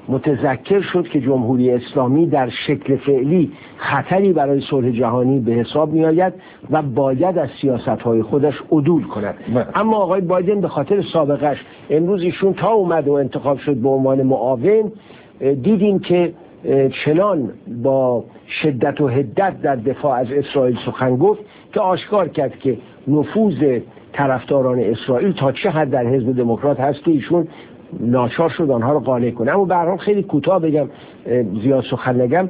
متذکر شد که جمهوری اسلامی در شکل فعلی خطری برای صلح جهانی به حساب می آید و باید از سیاست‌های خودش عدول کند. اما آقای بایدن به خاطر سابقش امروز ایشون تا اومد و انتخاب شد به عنوان معاون، دیدیم که چنان با شدت و حدت در دفاع از اسرائیل سخن گفت که آشکار کرد که نفوذ طرفداران اسرائیل تا چه حد در حزب دموکرات هست که ایشون ناچار شد آنها رو قانع کنه. اما به هر حال خیلی کوتاه بگم، زیاد سخن نگم،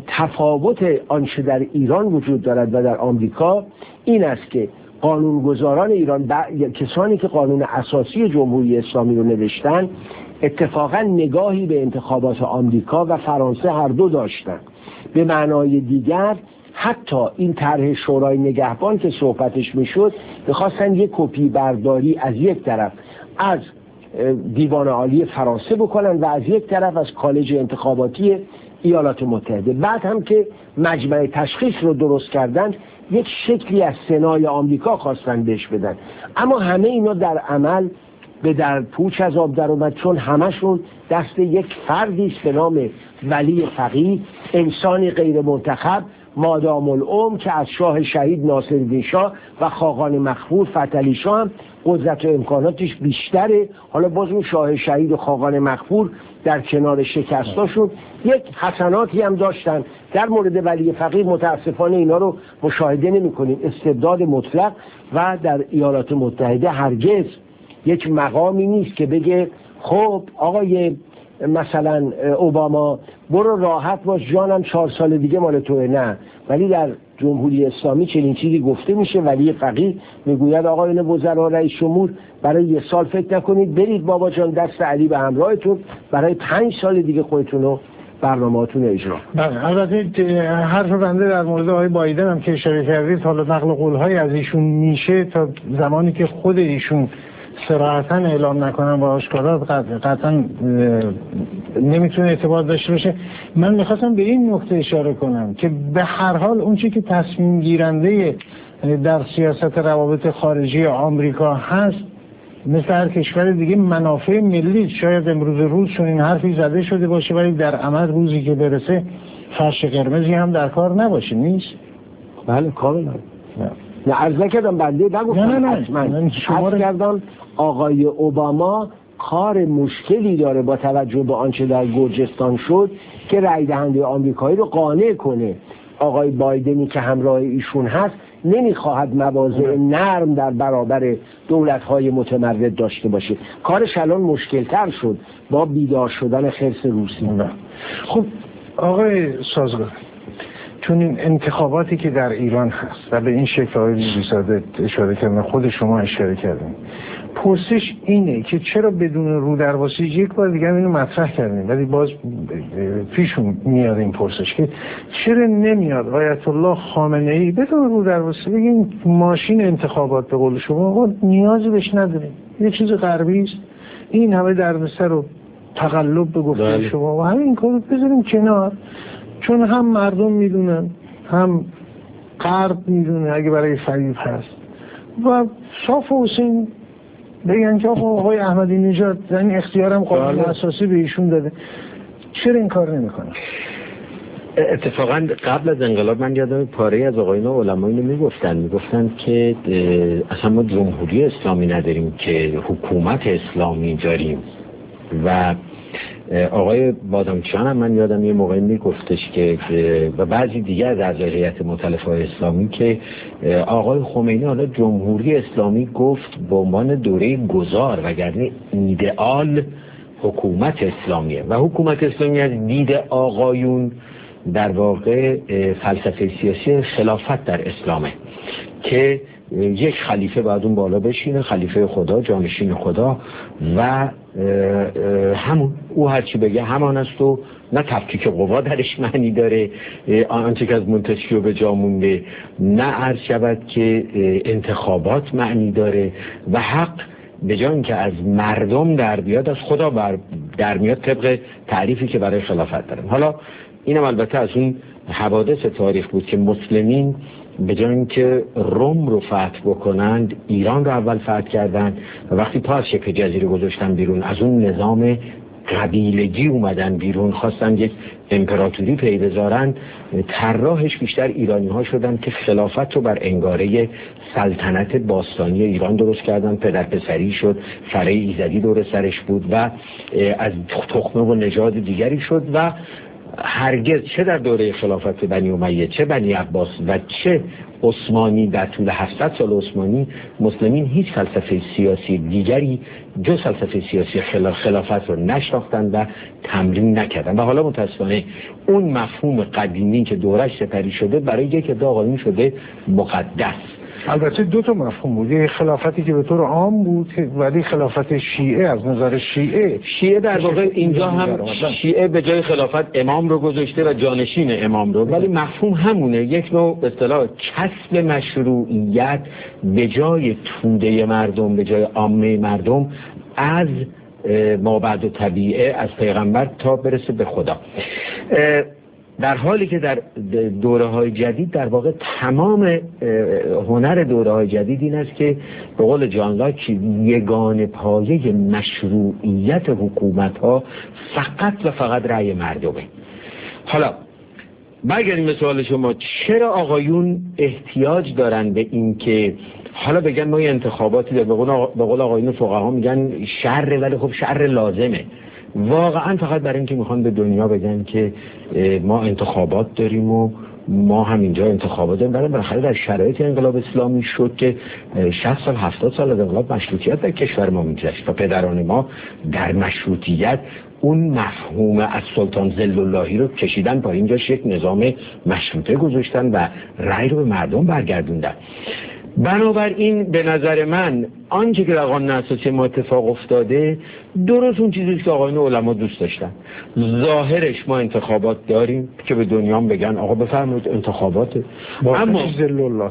تفاوت آنچه در ایران وجود دارد و در آمریکا این است که قانونگذاران ایران کسانی که قانون اساسی جمهوری اسلامی رو نوشتن اتفاقا نگاهی به انتخابات آمریکا و فرانسه هر دو داشتن. به معنای دیگر حتی این طرح شورای نگهبان که صحبتش میشد می‌خواستن یک کپی برداری از یک طرف از دیوان عالی فرانسه بکنن و از یک طرف از کالج انتخاباتی ایالات متحده. بعد هم که مجمع تشخیص رو درست کردن یک شکلی از سنای آمریکا خواستن بهش بدن. اما همه اینا در عمل به در پوچ از آب در اومد، چون همشون دست یک فردی است به نام ولی فقیه، انسانی غیر منتخب مادام العمر که از شاه شهید ناصرالدین شاه و خاقان مخفور فتحعلی شاه هم قدرت و امکاناتش بیشتره. حالا باز اون شاه شهید و خاقان مخفور در کنار شکستاشون یک حسناتی هم داشتن. در مورد ولی فقیه متاسفانه اینا رو مشاهده نمی کنیم، استبداد مطلق، و در ایالات متحده هرگز یک مقامی نیست که بگه خب آقای مثلا اوباما برو راحت باش جانم 4 سال دیگه مال توه. نه، ولی در جمهوری اسلامی چنین چیزی گفته میشه. ولی فقیه میگوید آقایان وزرا رئیس جمهور برای 1 سال فکر نکنید، برید بابا جان دست علی به همراهتون، برای 5 سال دیگه خودتون رو برنامه‌تون اجرا. بله، البته حرف بنده در مورد آقای بایدن هم که اشاره کردید، حالا نقل قول‌های از ایشون میشه تا زمانی که خود ایشون صراحتاً اعلام نکنن و آشکارا قطعاً نمیتونه اعتبار داشته باشه. من میخواستم به این نکته اشاره کنم که به هر حال اون چیزی که تصمیم گیرنده در سیاست روابط خارجی آمریکا هست، مثل هر کشور دیگه منافع ملی، شاید امروز روز چون این حرفی زده شده باشه ولی در عمل روزی که برسه فرش قرمزی هم در کار نباشه. نیست؟ بله کاملا. نه عرض نکردم، بنده نگفتم. نه شما کردم آقای اوباما کار مشکلی داره با توجه به آنچه در گرجستان شد که رای دهنده آمریکایی رو قانع کنه. آقای بایدنی که همراه ایشون هست نمیخواهد مواضع نرم در برابر دولت‌های متمرد داشته باشه. کارش الان مشکل‌تر شد با بیدار شدن خرس روسی. خب آقای سازگار، چون این انتخاباتی که در ایران هست و به این شکل های بیزاده اشاره کردن، خود شما اشاره کردن، پرسش اینه که چرا بدون رودرواسی، یک بار دیگه اینو مطرح کردیم ولی باز پیشون میاد این پرسش که چرا نمیاد آیت الله خامنه ای بدون رودرواسی بگین ماشین انتخابات به قول شما نیازی بهش نداریم، یه چیز غربی است، این همه دردسر و تقلب به گفته شما و همین کارو بذاریم کنار، چون هم مردم میدونن هم غرب میدونه اگه برای فریب هست، و صاف و حسین بگن که آقای احمدی نژاد این اختیارم قانون اساسی به ایشون داده، چرا این کار نمیکنه؟ اتفاقا قبل از انقلاب من یادم پاره از آقایان علما اینو میگفتن که اصلا ما جمهوری اسلامی نداریم که حکومت اسلامی داریم. و آقای بادامچیان هم من یادم یه موقعی میگفتش که و بعضی دیگر از اعضای هیئت مؤتلفه اسلامی که آقای خمینی حالا جمهوری اسلامی گفت به عنوان دوره گذار، وگرنه ایدئال حکومت اسلامیه و حکومت اسلامی از دید آقایون در واقع فلسفه سیاسی خلافت در اسلامه که یک خلیفه بعد اون بالا بشینه، خلیفه خدا، جانشین خدا، و همون او هرچی بگه همان است و نه تفکیک قوا درش معنی داره، آنچه که از مونتسکیو به جا مونده، نه عرض شود که انتخابات معنی داره و حق به جای اینکه از مردم در بیاد از خدا در میاد طبق تعریفی که برای خلافت دارن. حالا اینم البته از اون حوادث تاریخ بود که مسلمین به جای اینکه روم رو فتح بکنند ایران رو اول فتح کردن و وقتی پا از شبه جزیره گذاشتن بیرون، از اون نظام قبیلگی اومدن بیرون، خواستن یک امپراتوری پی بذارن، طراحش بیشتر ایرانی ها شدن که خلافت رو بر انگاره سلطنت باستانی ایران درست کردن. پدر پسری شد، فره ایزدی دور سرش بود و از تخمه و نژاد دیگری شد و هرگز چه در دوره خلافت بنی امیه، چه بنی عباس و چه عثمانی، در طول 700 سال عثمانی، مسلمین هیچ فلسفه سیاسی دیگری جز فلسفه سیاسی خلافت رو نشناختند و تمرین نکردند و حالا متاسفانه اون مفهوم قدیمی که دورش سپری شده برای یک عده آقایون شده مقدس. البته دو تا مفهوم بود، یه خلافتی که به طور عام بود ولی خلافت شیعه از نظر شیعه در واقع اینجا هم شیعه به جای خلافت امام رو گذاشته و جانشین امام رو، ولی مفهوم همونه، یک نوع به اصطلاح کسب مشروعیت به جای توده مردم، به جای عامه مردم، از مابعد و طبیعه، از پیغمبر تا برسه به خدا. در حالی که در دوره‌های جدید در واقع تمام هنر دوره‌های جدید این است که به قول جان لاک یگانه پایه مشروعیت حکومت‌ها فقط و فقط رأی مردمه. حالا برگردیم به سوال شما، چرا آقایون احتیاج دارن به این که حالا بگن ما یه انتخاباتی داریم؟ به قول آقایون فقها میگن شر، ولی خب شر لازمه. واقعا فقط برای اینکه میخوان به دنیا بگن که ما انتخابات داریم و ما هم اینجا انتخابات داریم. برای بالاخره در شرایط انقلاب اسلامی شد که 60 سال 70 سال از انقلاب مشروطیت در کشور ما میگذشت و پدران ما در مشروطیت اون مفهوم از سلطان ذل اللهی رو کشیدن با اینجاش یک نظام مشروطه گذاشتن و رأی رو به مردم برگردوندن. بنابراین به نظر من آنچه که در قانون اساسی ما اتفاق افتاده درست اون چیزی که آقایون علما دوست داشتن. ظاهرش ما انتخابات داریم که به دنیا بگن آقا بفرمایید انتخاباته، اما ذل الله،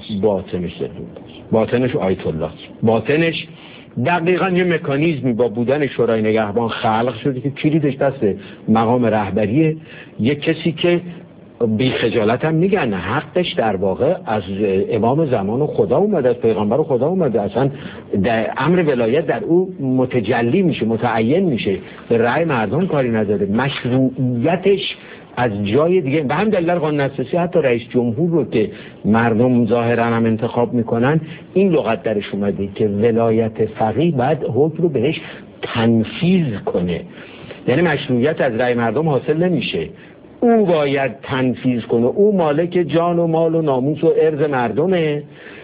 باطنش آیت الله، باطنش دقیقاً یه مکانیزمی با بودن شورای نگهبان خلق شده که کلیدش دست مقام رهبریه، یک کسی که بی خجالت هم میگن حقش در واقع از امام زمان و خدا اومده، از پیغمبر و خدا اومده، اصلا در امر ولایت در او متجلی میشه، متعین میشه، به رأی مردم کاری نداره، مشروعیتش از جای دیگه. به هم دلیل قانون اساسی حتی رئیس جمهور رو که مردم ظاهرا هم انتخاب میکنن این لغت درش اومده که ولایت فقیه باید حکم رو بهش تنفیذ کنه، یعنی مشروعیت از رأی مردم حاصل نمیشه، او باید تنفیذ کنه، او مالک جان و مال و ناموس و ارض مردمه.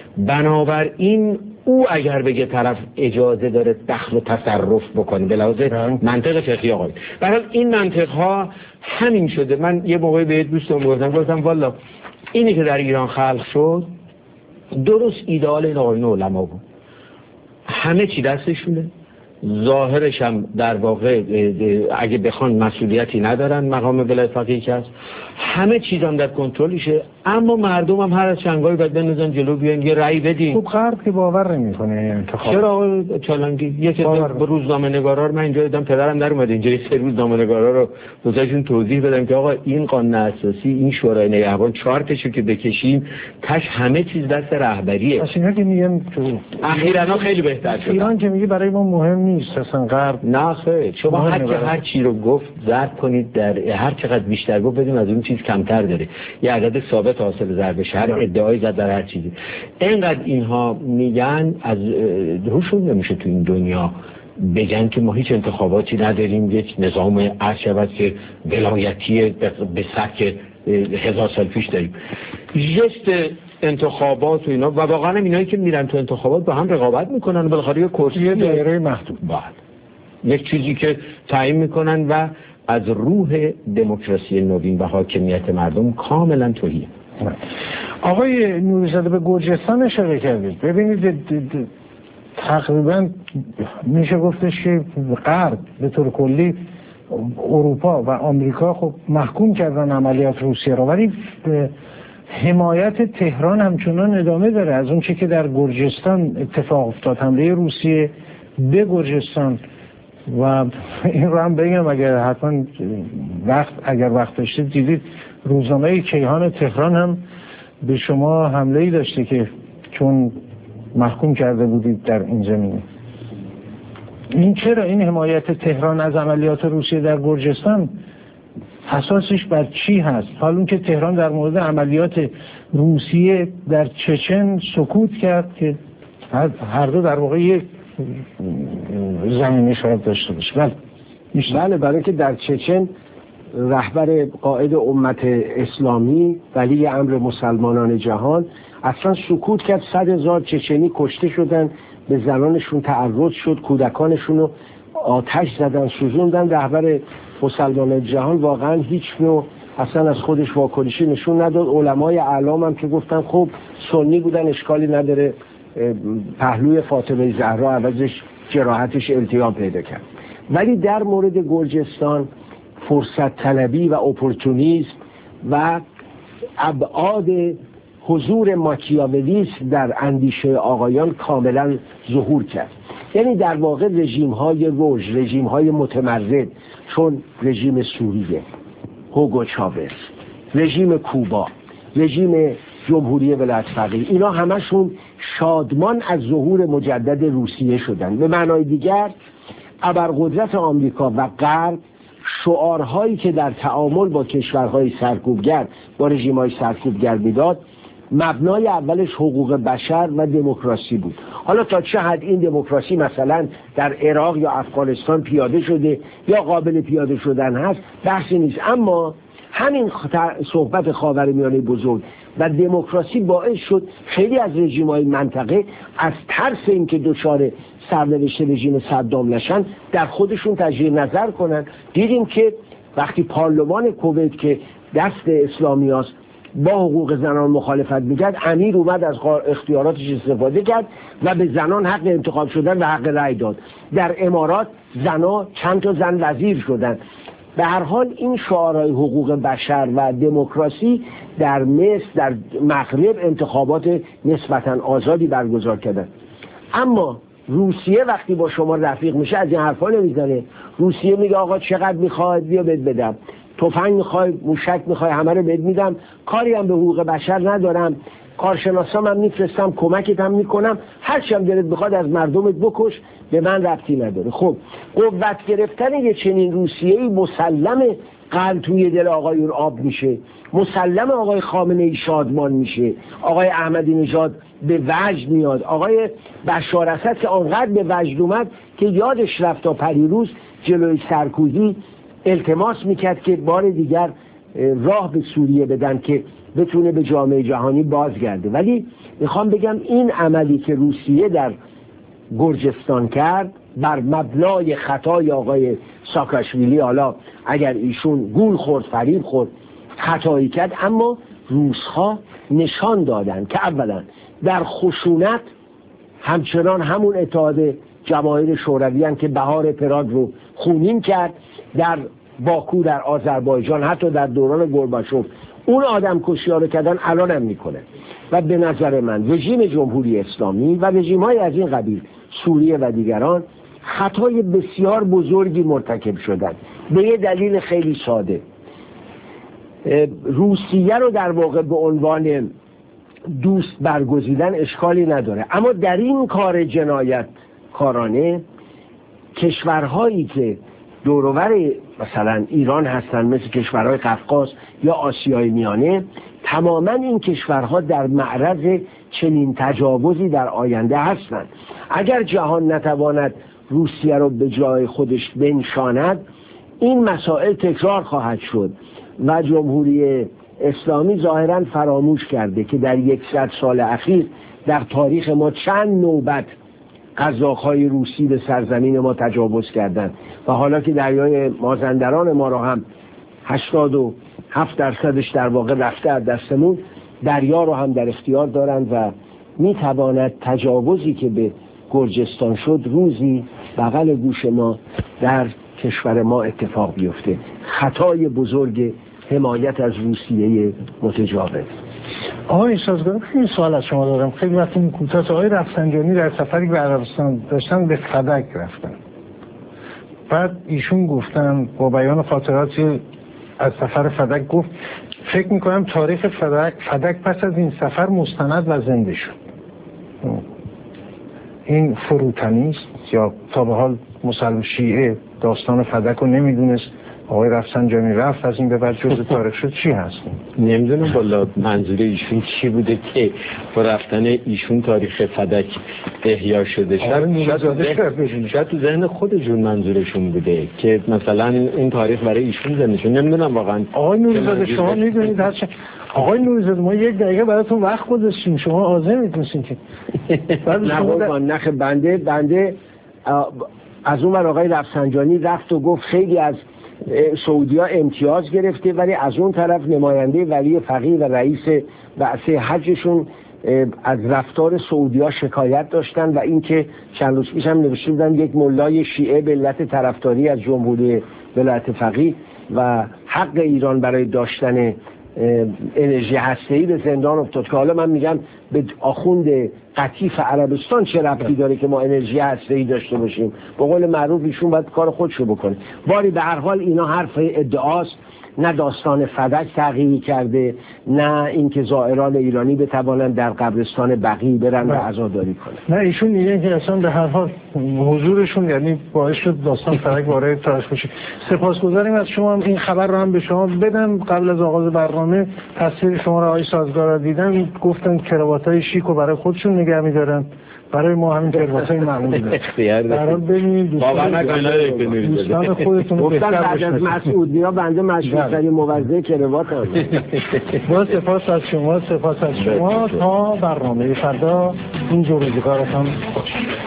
بنابراین او اگر بگه طرف اجازه داره دخل و تصرف بکنه به لحاظ منطق فقهی آقای، برای این منطق ها همین شده. من یه موقعی به دوستم گفتم والا اینی که در ایران خلق شد درست ایدئال این آقایون علما بود، همه چی دستشونه، ظاهرش هم در واقع اگه بخوان مسئولیتی ندارن، مقام ولایت فقیه که هست، همه چیز هم در کنترلشه، اما مردم هم هر از چنگایی باید بنوزن جلو بیان یه رأی بدین. خب غرب که باور نمی‌کنه انتخاب. چرا آقای چالنگی یکی از روزنامه‌نگارا رو من اینجا دیدم، پدرم در اومد اینجا سه روزنامه‌نگارا رو گذاشتن توضیح بدن که آقا این قانون اساسی، این شورای نگهبان چارتشو که بکشیم تاش همه چیز دست رهبریه. پس اینا که میگن تو اخیراً خیلی بهتر شد. ایران که میگه برای ما مهم نیست اصلا غرب. نه خیر، شما هر چی رو گفت ضرب کنید در هر چقدر بیشتر گفت بدون از اون چیز کمتر داره، یه عدد ثابت حاصل ضرب شهر ادعای زد در هر چیزی. اینقدر اینها میگن از روشون نمیشه تو این دنیا بگن که ما هیچ انتخاباتی نداریم، یک نظام عرض شود که ولایتی به سبک 1000 سال پیش داریم، جست انتخابات و اینا، و واقعا اینایی که میرن تو انتخابات با هم رقابت میکنن، بالاخره یه کرسی دایره محدود یک چیزی که تعیین میکنن و از روح دموکراسی نوین و حاکمیت مردم کاملا توهیه. آقای نوری‌زاده به گرجستان اشاره کردید. ببینید تقریبا میشه گفتش که غرب به طور کلی اروپا و آمریکا خب محکوم کردن عملیات روسیه را، ولی حمایت تهران همچنان ادامه داره. از اون چی که در گرجستان اتفاق افتاد، حمله روسیه به گرجستان، و این رو هم بگم اگر وقت داشتید دیدید روزنامه کیهان تهران هم به شما حمله‌ای داشته که چون محکوم کرده بودید در این زمینه. این چرا این حمایت تهران از عملیات روسیه در گرجستان اساسش بر چی هست؟ حالا که تهران در مورد عملیات روسیه در چچن سکوت کرد که هر دو در واقع یک زمینی شاید داشته باشه. بله، برای اینکه در چچن رهبر قائد امت اسلامی ولی امر مسلمانان جهان اصلا سکوت کرد. 100,000 چچنی کشته شدن، به زنانشون تعرض شد، کودکانشون رو آتش زدن، سوزوندن. رهبر مسلمانان جهان واقعا هیچ نوع اصلا از خودش واکنشی نشون نداد. علمای اعلام هم که گفتن خب سنی بودن اشکالی نداره، پهلوی فاطمه زهرا عوضش جراحتش التیام پیدا کرد. ولی در مورد گرجستان فرصت طلبی و اپورتونیسم و ابعاد حضور ماکیاولیسم در اندیشه آقایان کاملا ظهور کرد. یعنی در واقع رژیم‌های روژ، رژیم‌های متمرد، چون رژیم سوریه، هوگو چاوز، رژیم کوبا، رژیم جمهوری ولایت فقیه، اینا همشون شادمان از ظهور مجدد روسیه شدن. به معنای دیگر ابرقدرت آمریکا و غرب شعارهایی که در تعامل با کشورهای سرکوبگر، با رژیم‌های سرکوبگر میداد، مبنای اولش حقوق بشر و دموکراسی بود. حالا تا چه حد این دموکراسی مثلا در عراق یا افغانستان پیاده شده یا قابل پیاده شدن هست بحثی نیست، اما همین صحبت خاورمیانه بزرگ و دموکراسی باعث شد خیلی از رژیم‌های منطقه از ترس اینکه دچار سرنوشت رژیم صدام نشن در خودشون تجدید نظر کنن. دیدیم که وقتی پارلمان کویت که دست اسلامیاست با حقوق زنان مخالفت میکرد، امیر اومد از اختیاراتش استفاده کرد و به زنان حق انتخاب شدن و حق رأی داد. در امارات زنان چند تا زن وزیر شدن. به هر حال این شعارهای حقوق بشر و دموکراسی در مصر، در مغرب انتخابات نسبتاً آزادی برگزار کردن. اما روسیه وقتی با شما رفیق میشه از این حرفا نمیزنه. روسیه میگه آقا چقدر میخواد بیا بهت بدم، تفنگ میخوای، موشک میخوای، همه رو بهت میدم، کاری هم به حقوق بشر ندارم، کارشناسام هم میفرستم، کمکت هم میکنم، هرچی هم دلت بخواد از مردمت بکش، به من ربطی نداره. خب قوت گرفتن یه چنین روسیه‌ای مسلم قلب توی دل آقای آب میشه، مسلم آقای خامنه ای شادمان میشه، آقای احمدی نژاد به وجد میاد، آقای بشار اسد که آنقدر به وجد اومد که یادش رفت تا پریروز جلوی سرکوزی التماس میکرد که بار دیگر راه به سوریه بدن که بتونه به جامعه جهانی بازگرده. ولی میخوام بگم این عملی که روسیه در گرجستان کرد بر مبنای خطای آقای ساکاشویلی، حالا اگر ایشون گول خورد، فریب خورد، خطایی کرد، اما روس‌ها نشان دادن که اولا در خشونت همچنان همون اتحاد جماهیر شوروی هستند که بهار پراگ رو خونین کرد، در باکو در آذربایجان، حتی در دوران گورباچوف اون آدم کشی‌ها رو کردن، الان هم میکنه. و به نظر من رژیم جمهوری اسلامی و رژیم‌های از این قبیل، سوریه و دیگران، خطای بسیار بزرگی مرتکب شدن به یه دلیل خیلی ساده. روسیه رو در واقع به عنوان دوست برگزیدن اشکالی نداره، اما در این کار جنایت کارانه کشورهایی که دوروبر مثلا ایران هستن، مثل کشورهای قفقاز یا آسیای میانه، تماما این کشورها در معرض چنین تجاوزی در آینده هستند. اگر جهان نتواند روسیه رو به جای خودش بنشاند، این مسائل تکرار خواهد شد و جمهوری اسلامی ظاهراً فراموش کرده که در 100 سال اخیر در تاریخ ما چند نوبت قزاق‌های روسی به سرزمین ما تجاوز کردند و حالا که دریای مازندران ما را هم 87% در واقع رفته از دستمون، دریا رو هم در اختیار دارند و میتواند تجاوزی که به گرجستان شد روزی بغل گوش ما در کشور ما اتفاق بیفته. خطای بزرگ حمایت از روسیه متجاوز. آقای سازگار، این سوال از شما دارم. خیلی وقت این کوتاه، آقای رفسنجانی در سفری به عربستان داشتن، به فدک رفتن، بعد ایشون گفتن با بیان خاطراتی از سفر فدک، گفت فکر میکنم تاریخ فدک پس از این سفر مستند و زنده شد. این فروتنی است یا تا به حال مسلم شیعه داستان فدک رو نمیدونست، آقای رفسنجانی رفت از این به بعد جزء تاریخ شد؟ چی هست؟ نمیدونم والا منظور ایشون چی بوده که با رفتن ایشون تاریخ فدک احیا شده. شاید تو ذهن خودشون منظورشون بوده که مثلا این تاریخ برای ایشون زنده شد. نمیدونم واقعا. آقای نوریزاده شما میدونید هرچه آقای نوریزاده ما 1 دقیقه براتون وقت گذاشتیم، شما آزم میتونستین که نخ بنده از اون ور آقای رفسنجانی رفت و گفت خیلی از سعودیا امتیاز گرفته، ولی از اون طرف نماینده ولی فقیه و رئیس بعثه حجشون از رفتار سعودیا شکایت داشتن و اینکه چند روز پیش هم نوشته بودن یک ملای شیعه به علت طرفداری از جمهوری ولایت فقیه و حق ایران برای داشتن انرژی هسته‌ای به زندان افتاد، که حالا من میگم به آخوند قطیف عربستان چه ربطی داره که ما انرژی هسته‌ای داشته باشیم؟ به قول معروف ایشون باید کار خودشو بکنه. باری به هر حال اینا حرف ادعاست، نه داستان فدک تغییری کرده، نه اینکه زائران ایرانی بتوانند در قبرستان بقیع برن و عزاداری کنن. نه ایشون میگن که اصلا به هر حال حضورشون یعنی باعث شد داستان فدک وارد تاریخ بشه. سپاسگزاریم از شما. این خبر رو هم به شما بدم. قبل از آغاز برنامه تصویر شما رو آقای سازگار دیدم، گفتن کراواتای شیک رو برای خودشون نگه می‌دارن، برای ما همین کراواتای معمولی اختیار دارن. ببینید دوستان خودتون رو گفتن بهتر بعد از مسعودیا بنده مشهورترین موزه کراوات هستم. با سپاس از شما تا برنامه فردا. این جو روزگارتان خوش.